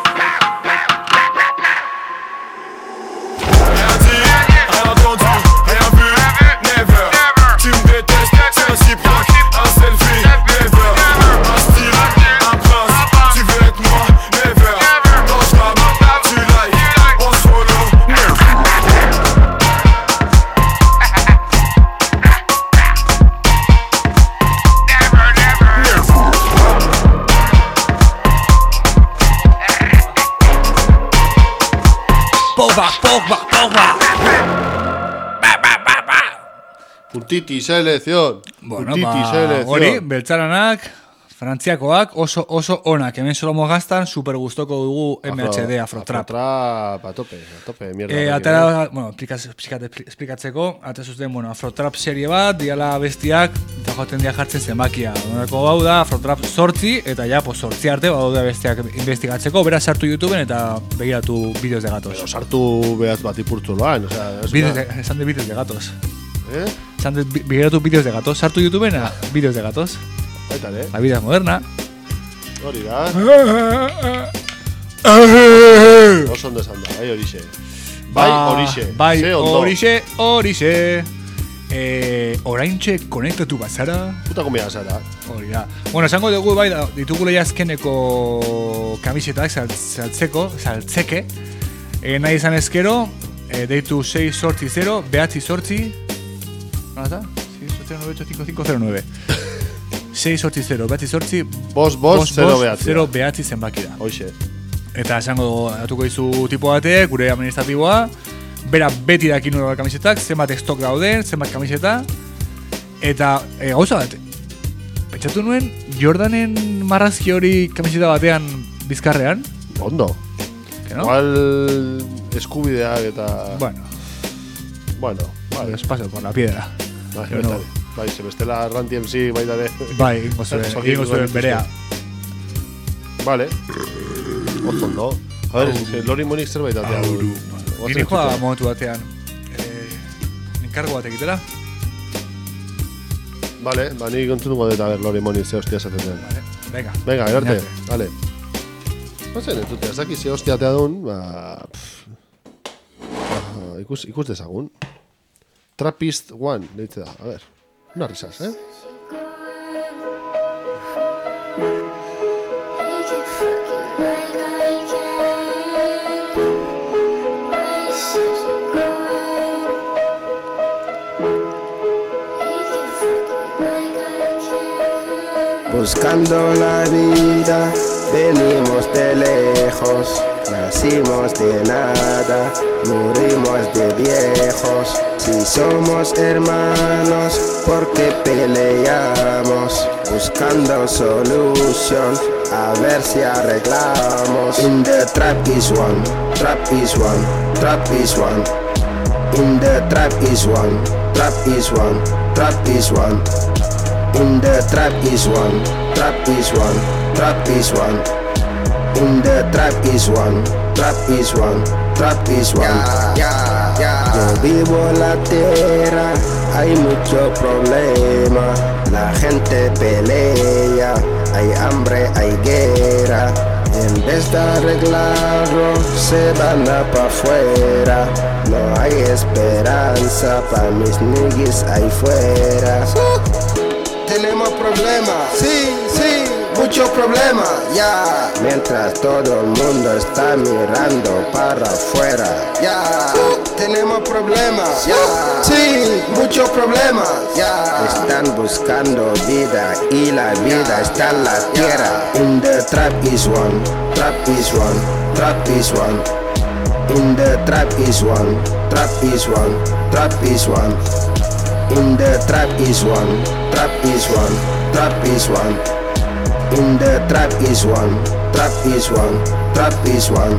Rien dit, rien entendu, rien vu, never. Tu me détestes, c'est réciproque, un selfie, never. Un style, un prince, tu veux être moi, never. Quand je rappe, tu like, on se follow, never. Pogba, Pogba, Pogba. Puntiti selección. Bueno, Puntiti ba, selección. hori, beltzaranak, frantziakoak oso oso onak. Hemen solomo gaztan, super gustoko dugu M H D, Afrotrap. Afrotrap, a tope, a tope, mierda. Eh, atera, bueno, esplikaz, esplikaz, esplikatzeko, atera zuten, bueno, Afrotrap serie bat, diala bestiak, eta joaten dia jartzen zenbakia. Onako hau da, Afrotrap sortzi, eta ja, pues, sortzi arte, badaude bestiak investigatzeko, beraz sartu YouTubeen eta begiratu bideos de gatos. Pero sartu behaz bat ipurtzuloan, o sea... Bideos de, esan de bideos de gatos. Eh? Esan de begiratu bideos de gatos, sartu YouTubeen, bideos de gatos. Baita, eh? La vida es moderna. Hori da. Oso ondo esan da, bai horixe. Bai horixe. Bai Ze ondo. horixe, horixe. Eh, oraintxe konektatu bazara. Puta komia zara. Hori da. Bueno, esango dugu bai, da, ditugule azkeneko kamisetak saltzeko, saltzeke. E, nahi izan ezkero, e, deitu sei sortzi zero, behatzi sortzi. Nola da? sei sortzi zero nove ocho cinco cinco cero nueve. sei sortzi zero, behatzi sortzi. Bos, bos, zero behatzi. Zero behatzi zenbaki da. Hoxe. Eta esango atuko dizu tipo bate, gure administratiboa. Bera beti daki nuen kamisetak, zenbat estok dauden, zenbat kamiseta. Eta e, gauza bat, pentsatu nuen Jordanen marrazki hori kamiseta batean bizkarrean. Ondo. Que no? Igual eskubideak eta... Bueno. Bueno, vale. Pues paso por la piedra. Bai, Yo no. bai, bai, se bestela Ranti M C baita ere. Bai, ingo zuen, ingo zuen berea. Vale. Oso ondo. A ver, oh. Lori Monik zerbait atea du. Gini joa momentu batean. Eh, enkargo bat egitera. Vale, ba, nik kontzungo dut, a ver, Lori Monik ze hostia esaten den. Vale, venga. Venga, erarte, vale. Bazen, entute, ez daki ze hostia atea duen, ba... Uh, ikus, ikus dezagun. Trappist One, deitze da, a ver. Una risas, eh? Buscando la vida, venimos de lejos, nacimos de nada, morimos de viejos. Si somos hermanos, ¿por qué peleamos? Buscando solución, a ver si arreglamos. In the trap is one, trap is one, trap is one. In the trap is one, trap is one, trap is one. In the trap is one, trap is one, trap is one. In the trap is one, trap is one, trap is one. Yeah, yeah, yeah. Yo vivo la tierra, hay mucho problema. La gente pelea, hay hambre, hay guerra. En vez de arreglarlo, se van a pa' afuera. No hay esperanza pa' mis niggas ahí fuera. Tenemos problemas, sí, sí, muchos problemas, ya. Yeah. Mientras todo el mundo está mirando para afuera, ya. Yeah. Tenemos problemas, ya. Yeah. Sí, muchos problemas, ya. Yeah. Están buscando vida y la vida está en la tierra. In the trap is one, trap is one, trap is one. In the trap is one, trap is one, trap is one. In the trap is one, trap is one, trap is one. In the trap is one, trap is one, trap is one.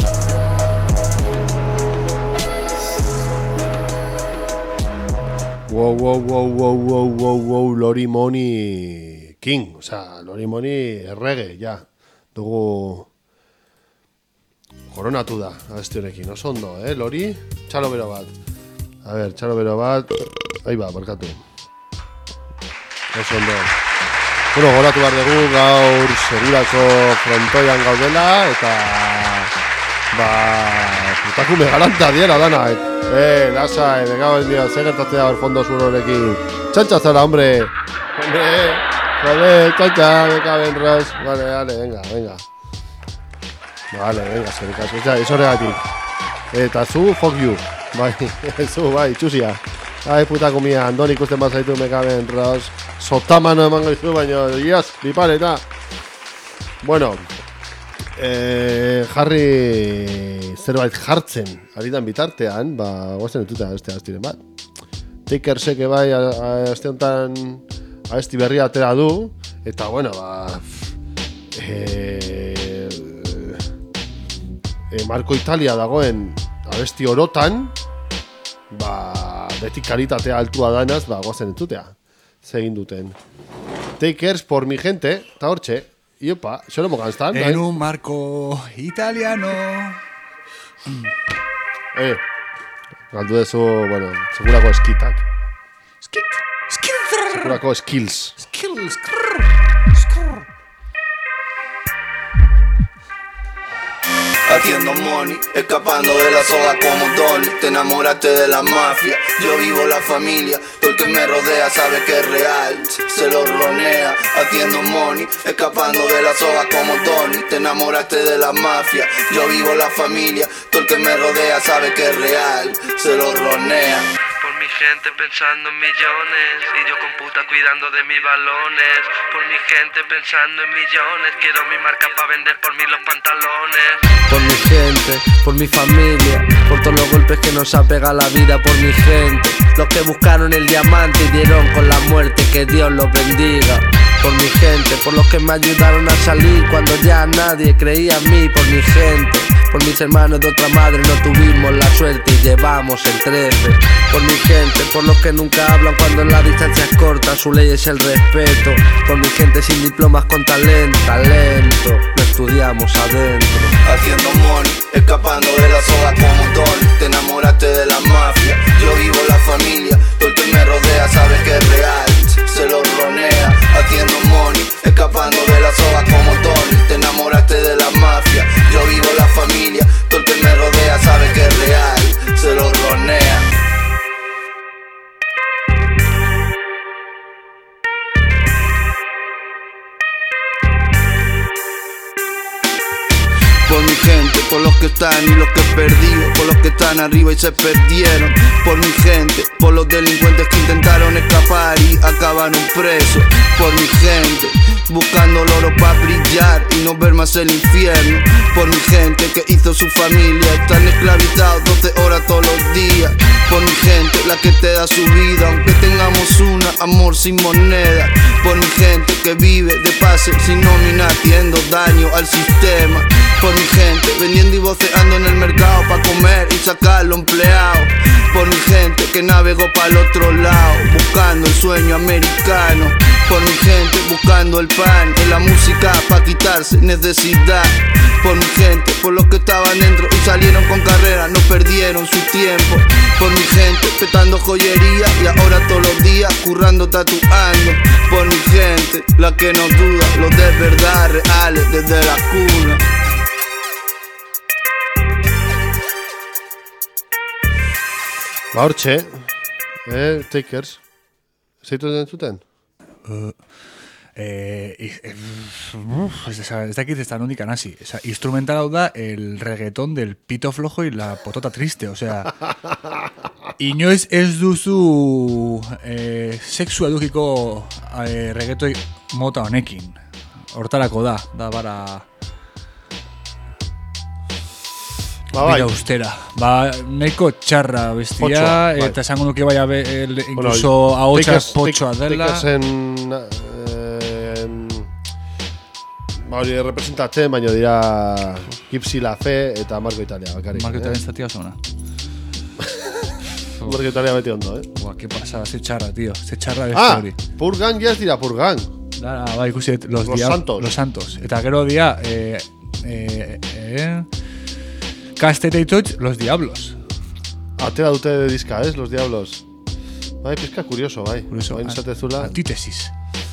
Wow, wow, wow, wow, wow, wow, wow, Lori Money King, o sea, Lori Money errege, ja, dugu koronatu da, abesti honekin, oso ondo, eh, Lori? Txalo bero bat, a ber, txalo bero bat, ahi ba, barkatu, oso ondo. Bueno, goratu behar dugu, gaur segurako frontoian gaudela, eta, ba, putakume garanta diera danak. Eh, lasa, eh, venga, el día, se gertatzea hor fondo sur honekin. Txantxa zara, hombre. Hombre, joder, txantxa, me caben ros. Vale, vale, venga, venga. Vale, venga, zerikaz, eso horregatik. Eta zu, fuck you. Bai, zu, bai, txusia. Ai, puta kumia, andon ikusten bazaitu me caben ros. Sotamano emango izu, baina, iaz, lipareta. Bueno, Eh, jarri zerbait jartzen aritan bitartean, ba, guazen etuta este astiren bat. Takersek bai aste honetan abesti berria atera du, eta bueno, ba, eh, eh, Marko Italia dagoen abesti orotan, ba, beti kalitatea altua danaz, ba, guazen etutea, zegin duten. Takers por mi gente, eta hortxe, iopa, xolo mo ganstan. En un marco italiano. Eh, galdu dezu, bueno, segurako eskitak. Skit, skit. Segurako skills. Skills. Haciendo money, escapando de la soga como Donnie. Te enamoraste de la mafia, yo vivo la familia. Todo el que me rodea sabe que es real, se lo ronea. Haciendo money, escapando de la soga como Donnie. Te enamoraste de la mafia, yo vivo la familia. Todo el que me rodea sabe que es real, se lo ronea. Por mi gente pensando en millones y yo con puta cuidando de mis balones. Por mi gente pensando en millones, quiero mi marca pa' vender por mí los pantalones. Por mi gente, por mi familia, por todos los golpes que nos ha pegado la vida. Por mi gente, los que buscaron el diamante y dieron con la muerte, que Dios los bendiga. Por mi gente, por los que me ayudaron a salir cuando ya nadie creía en mí. Por mi gente, por mis hermanos de otra madre, no tuvimos la suerte y llevamos el trece. Por mi gente, por los que nunca hablan cuando la distancia es corta, su ley es el respeto. Por mi gente sin diplomas con talento, talento, lo estudiamos adentro. Haciendo money, escapando de la soga como Donnie. Te enamoraste de la mafia, yo vivo la familia. Todo el que me rodea sabe que es real, se lo ronea. Haciendo money, escapando de la soga como Donnie. Te enamoraste de la mafia, yo vivo la familia. Todo el que me rodea sabe que es real, se lo ronea. Por mi gente, por los que están y los que he perdido, por los que están arriba y se perdieron. Por mi gente, por los delincuentes que intentaron escapar y acabaron presos. Por mi gente, buscando el oro para brillar y no ver más el infierno. Por mi gente que hizo su familia, están esclavizados doce horas todos los días. Por mi gente, la que te da su vida, aunque tengamos una, amor sin moneda. Por mi gente que vive de pase sin nómina, haciendo daño al sistema. Por mi gente, vendiendo y voceando en el mercado pa' comer y sacar lo empleado. Por mi gente que navegó para el otro lado, buscando el sueño americano. Por mi gente, buscando el pan en la música pa' quitarse necesidad. Por mi gente, por los que estaban dentro y salieron con carrera, no perdieron su tiempo. Por mi gente, petando joyería y ahora todos los días currando, tatuando. Por mi gente, la que no duda, los de verdad reales desde la cuna. Ba, hortxe, eh, Takers, zeitu den zuten? Uh, eh, eh, ez, ez dakit ez da nondik anasi. Instrumental hau da el reggaetón del pito flojo y la potota triste. O sea, inoiz ez duzu eh, sexu edukiko eh, reggaetoi mota honekin. Hortarako da, da bara... Ba, bai. Bira ustera. Ba, nahiko txarra bestia, Potxoa, bai. eta esango nuke bai abe, el, incluso bueno, ahotsa potxoa dela. Takersen... Eh, Ba hori representatzen, baina dira Gypsy La Fe eta Marco Italia bakarrik. Marco Italia zatia oso ona. Marco Italia beti ondo, eh? Buah, que pasada, ze txarra, tío. Ze txarra beste ah, hori. Purgan ya ez dira Purgan. Da, bai, ikusi, los, los dia, Santos. Los Santos. Eta gero dia, eh, eh, eh, Castete y Touch, Los Diablos. Atera dute de diska, ez, Los Diablos. Bai, pizka curioso, bai. Curioso, bai, an, antítesis.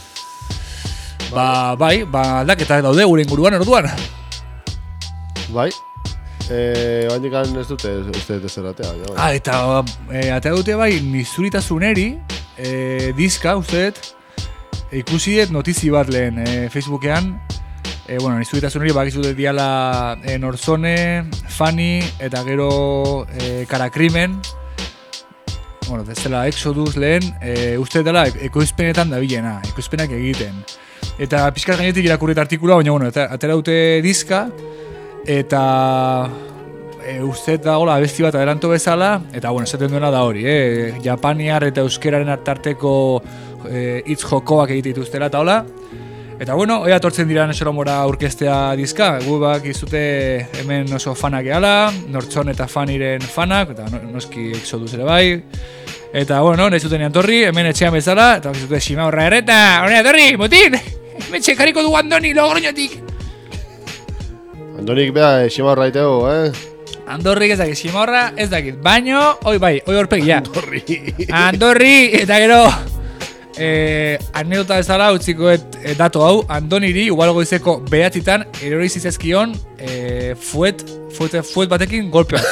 Ba, bai, ba, aldaketa daude gure inguruan orduan. Bai. Eh, bainikan ez dute, ez dute zeratea. Bai. Ah, eta eh, atea dute bai, Nizuritasuneri eh, diska, usteet, ikusi dut notizi bat lehen eh, Facebookean. Eh, bueno, Nizuritasuneri bakizute diala eh, Norzone, Fanny, eta gero eh, Karakrimen. Bueno, dezela Exodus lehen, eh, uste dela ekoizpenetan dabilena, ekoizpenak egiten. Eta pixkat gainetik irakurrit artikula, baina bueno, atera dute diska, eta e, uste da gola abesti bat adelanto bezala, eta bueno, esaten duena da hori, eh? Japaniar eta euskeraren artarteko eh, hitz jokoak egite dituztela eta hola. Eta bueno, oi atortzen dira Nesoromora aurkeztea diska, gu bak izute hemen oso fanak ehala, Nortzon eta Faniren fanak, eta noski Exodus ere bai. Eta bueno, nahi zuten eantorri, hemen etxean bezala, eta bakizute Shima horra erreta, horre atorri, motin! Hemen txekariko du Andoni Logroñotik! Andonik beha Shima horra itego, eh? Andorrik ez dakit, Shima horra ez dakit, baino, oi bai, oi horpegia. Andorri! Andorri, eta gero, eh, anedota bezala utziko et, et dato hau, Andoniri, igual goizeko behatzitan, erori zizezkion, eh, fuet, fuet, fuet batekin golpea.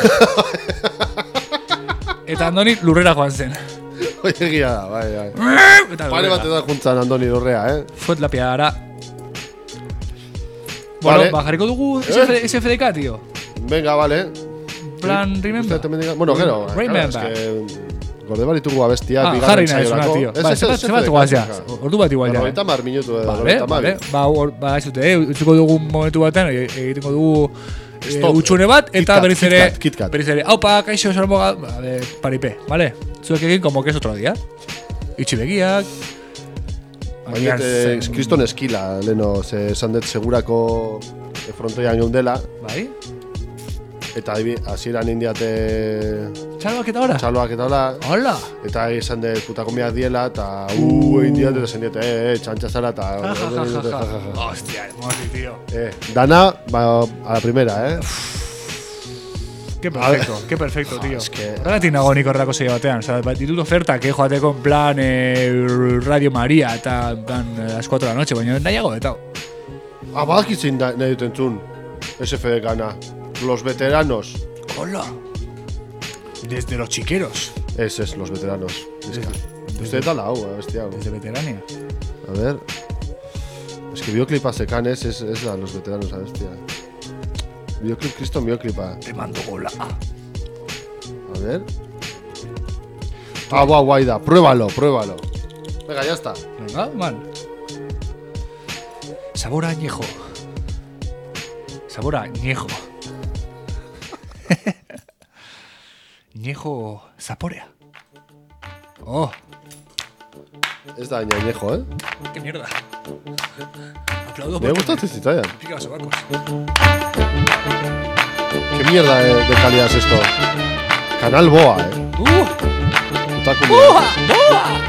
Eta Andoni lurrera joan zen. Oie egia da, bai, bai. Pare bat edo juntzan Andoni lurrea, eh? Fuet la piadara. Bueno, vale. Bajariko dugu eh? S F D K, tío. Venga, vale. Plan, remember. Bueno, gero. Remember. Claro, es que gorde baritu abestiak. Ah, jarri nahi zuna, tío. Ba, ze bat guazia. Ordu bat igual ja. Horreita mar minutu edo. Vale, vale. Ba, ba, ez dute, eh? Utsuko dugu momentu batean, egiteko dugu utxune bat, eta berriz ere, berriz ere, haupa, kaixo, sormoga, paripe, vale? Zuek egin, como que es otro día. Itxi begiak. Baiet, kriston eskila, leheno, ze esan dut segurako frontoian geundela. Bai? Eta hasieran indiate... Txaloak eta hola? Txaloak eta hola. Hola! Eta esan dut putakomiak diela, eta uh, indiate, eta esan dut, eh, eh, txantxa zara, eta... Hostia, hermosi, tío. Eh, dana, ba, a la primera, eh. Qué perfecto, qué perfecto, tío. Es que... Horregatik nago nik horrako zeia batean. O sea, ditut ofertak, eh, joateko en plan eh, Radio Maria, eta en plan eh, las cuatro de la noche, baina nahiago, eta... Ah, badakitzen nahi dut entzun, S F D K-na. Los veteranos. Hola. Desde los chiqueros. Ese es, los veteranos. Usted da la agua, bestia. Desde veterania. A ver. Es que videoclipa secanes es, es la los veteranos, a bestia. Videoclip Cristo, videoclipa. Te mando gola. A ver. Ah, guau, guai da. Pruébalo, pruébalo. Venga, ya está. Venga, man. Sabor a añejo. Sabor a añejo. Ñejo Zaporea. Oh. Es da añejo, ¿eh? Qué mierda. Aplaudo. Me gusta este citalla. Pica los sobacos. Qué mierda de, de calidad es esto. Canal Boa, ¿eh? Uh. ¡Boa! ¡Boa!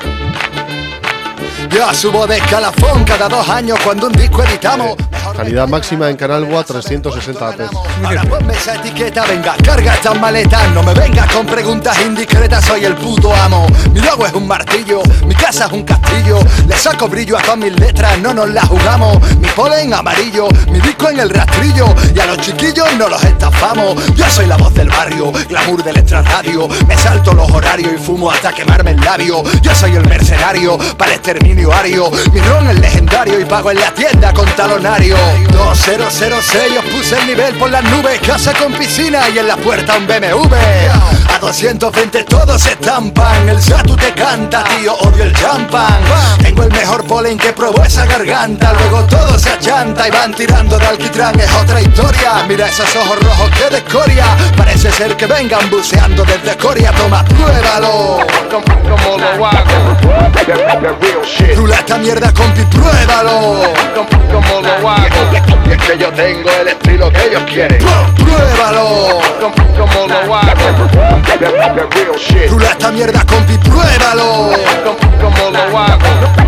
Yo subo de escalafón cada dos años cuando un disco editamos. Calidad máxima en Canal Boa trescientos sesenta p. Ahora ponme esa etiqueta, venga, carga estas maletas. No me vengas con preguntas indiscretas, soy el puto amo. Mi logo es un martillo, mi casa es un castillo. Le saco brillo a todas mis letras, no nos la jugamos. Mi polen amarillo, mi disco en el rastrillo. Y a los chiquillos no los estafamos. Yo soy la voz del barrio, glamour del extrarradio. Me salto los horarios y fumo hasta quemarme el labio. Yo soy el mercenario para el exterminio ario. Mi ron es legendario y pago en la tienda con talonario. Dos cero cero seis, os puse el nivel por las nubes. Casa con piscina y en la puerta un B M W. A doscientos veinte todos se estampan. El Satu te canta, tío, odio el champán. Tengo el mejor polen que probó esa garganta. Luego todo se achanta y van tirando de alquitrán. Es otra historia, mira esos ojos rojos que de escoria. Parece ser que vengan buceando desde Corea. Toma, pruébalo. Como lo hago. Rula esta mierda, compi, pruébalo. Como lo hago. Y es que yo tengo el estilo que ellos quieren. Pruébalo. Como lo hago. Rula esta mierda, compi, pruébalo. Como lo hago.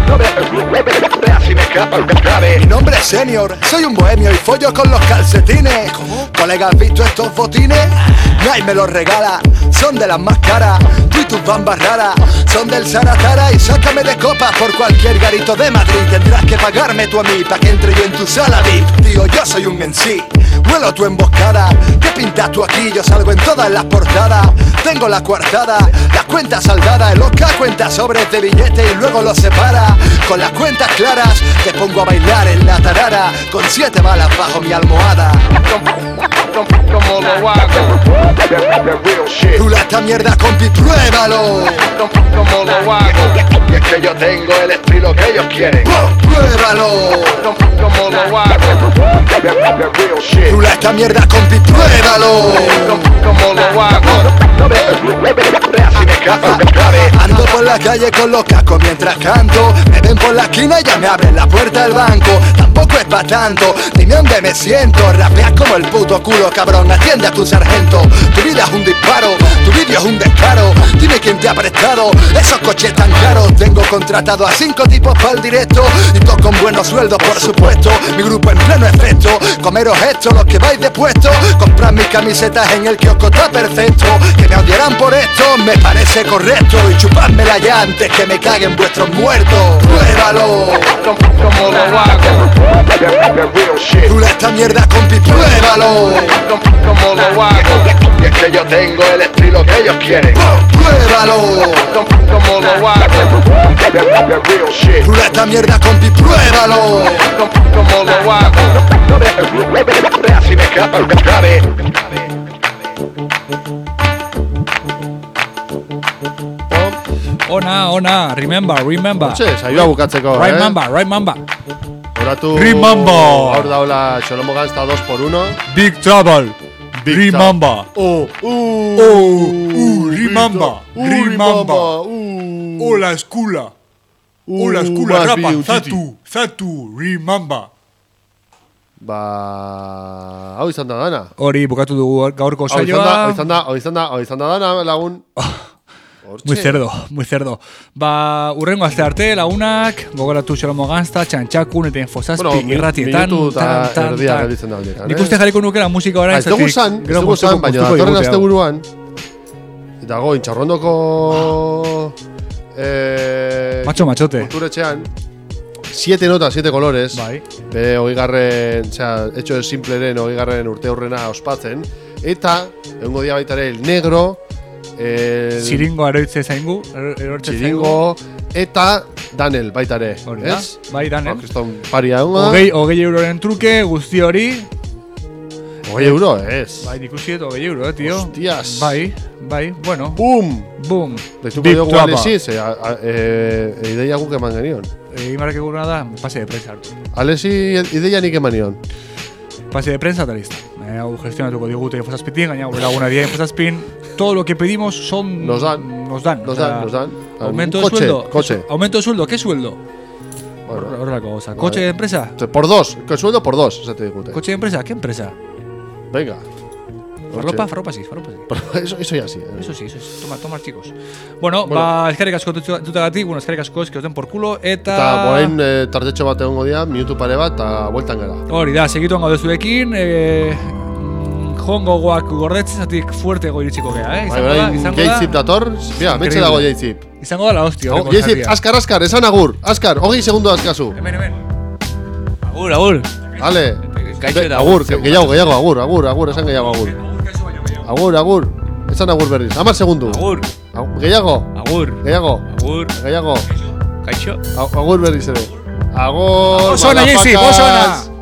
Así me escapa el grave. Mi nombre es Senior, soy un bohemio y follo con los calcetines. ¿Cómo? Colega, ¿has visto estos botines? Nadie me los regala, son de las más caras. Tú y tus bambas raras son del Saratara. Y sácame de copas por cualquier garito de Madrid. Tendrás que pagarme tú a mí pa' que entre yo en tu sala V I P. Tío, yo soy un M C, huelo tu emboscada. ¿Qué pintas tú aquí? Yo salgo en todas las portadas. Tengo la coartada, las cuentas saldadas. El Oscar cuenta sobres de billetes y luego los separa. Con las cuentas claras te pongo a bailar en la tarara. Con siete balas bajo mi almohada. Como lo hago. Rula esta mierda, compi, pruébalo. Como lo hago. Y es que yo tengo el estilo que ellos quieren. Pruébalo. Como lo hago. Rula esta mierda, compi, pruébalo. Como lo hago. Así me escapa el grave. Ando por la calle con los cascos mientras canto. Me ven por la esquina y ya me abren la puerta del banco. Tampoco es pa' tanto, dime dónde me siento. Rapeas como el puto culo, cabrón, atiende a tu sargento. Tu vida es un disparo, tu vídeo es un descaro. Dime quién te ha prestado esos coches tan caros. Tengo contratado a cinco tipos para el directo y todos con buenos sueldos, por supuesto. Mi grupo en pleno efecto. Comeros esto, los que vais de puesto. Comprad mis camisetas en el kiosco, está perfecto. Que me odiarán por esto, me parece correcto. Y chupádmela ya antes que me caguen vuestros muertos. Pruébalo. Como lo hago. Rula esta mierda, compi, pruébalo. Como lo hago. Y es que yo tengo el estilo que ellos quieren. Pruébalo. Como lo hago. Rula esta mierda, compi, pruébalo. Como lo hago. Así me escapa el grave. Ona, ona, remember, remember. Hortxe, saioa bukatzeko, Right eh? mamba, right mamba. Horatu... Remember. Hor daula Xolomo Gangsta dos por uno. Big Trouble. Big Remember. Oh, uh, Oh, uh, remember, uh, remember. uh. Hola, skula. Uh, Hola, skula, más rapa. bien, Zatu, zatu, remember. Ba... Hau izan da dana. Hori, bukatu dugu gaurko Hau izan da, hau saioa. izan da, hau izan da, hau izan da dana, lagun. Muy cerdo, muy cerdo. Ba, urrengo aste arte, lagunak, gogoratu Xolomo Gangsta, txantxakun eta infosazpi, Bueno, mi- irratietan, minutu eta tan, tan, erdiak tan. gelditzen da aldetan, Nik eh? uste jarriko nukela musika orain, Ez dugu zan, ez dugu zan, baina datorren azte buruan. Dago, intxarrondoko... Eh, Macho machote. Kulturetxean. Siete notas, siete colores. Bai. Bere hogeigarren, osea, hecho de simpleren hogeigarren urte aurrena ospatzen. Eta, egungo dia baita ere, el negro, el... Txiringo aroitze zaingu, erortze Txiringo, eta Daniel baita ere, Hori da, ez? bai, Daniel. Kriston paria egongo da. Hogei, hogei euroren truke, guzti hori. Hogei euro, ez. Bai, ikusiet, hogei euro, eh, tio. Hostias. Bai, bai, bueno. Boom! Boom. Deituko Big diogu Trouble. Alesi, ze, a- a- e, e, ideia guk eman genion. Egin barrak eguna da, pase de prensa hartu. Alesi ideia nik eman nion. Pase de prensa eta listo. Eh, hau gestionatuko digute infosazpitin, gaina gure laguna dira infosazpin. Todo lo que pedimos son... Nos dan. Nos dan. Nos O sea, dan, nos dan. Aumento Un de coche, sueldo. coche. Aumento de sueldo, ¿qué sueldo? Bueno, Horrelako gauza. vale. ¿Coche de empresa? Por dos, que sueldo por dos, esate digute. ¿Coche de empresa? ¿Qué empresa? Venga. Farropa, farropa sí, farropa sí. Eso, eso ya sí. eh. Eso sí, eso sí. Toma, toma, chicos. Bueno, Bueno. ba, eskerrik asko dutagatik, bueno, eskerrik asko eski oten por culo, eta... Eta borain e, tartetxo bat egongo dira, minutu pare bat, eta bueltan gara. Hori da, segitu hango dezuekin, eh, mm, jongo goak gordetzen, zatik fuerte goiritsiko gea, eh? Bai, Izango da, orain izango da... J-Zip dator, mira, metxe dago J-Zip. Izango da la hostia. Oh, J-Zip, askar, askar, esan agur, askar, hogei segundo azkazu. Hemen, hemen. Agur, agur. Ale, Kaixo eta agur, agur. gehiago, gehiago, agur, agur, agur, esan gehiago, agur. Agur, agur, esan agur berriz, hamar segundu. Agur. Gehiago, Agur. gehiago, Agur. gehiago. Kaixo. Agur berriz ere. Agur, Oso ona, J-Zip, oso ona.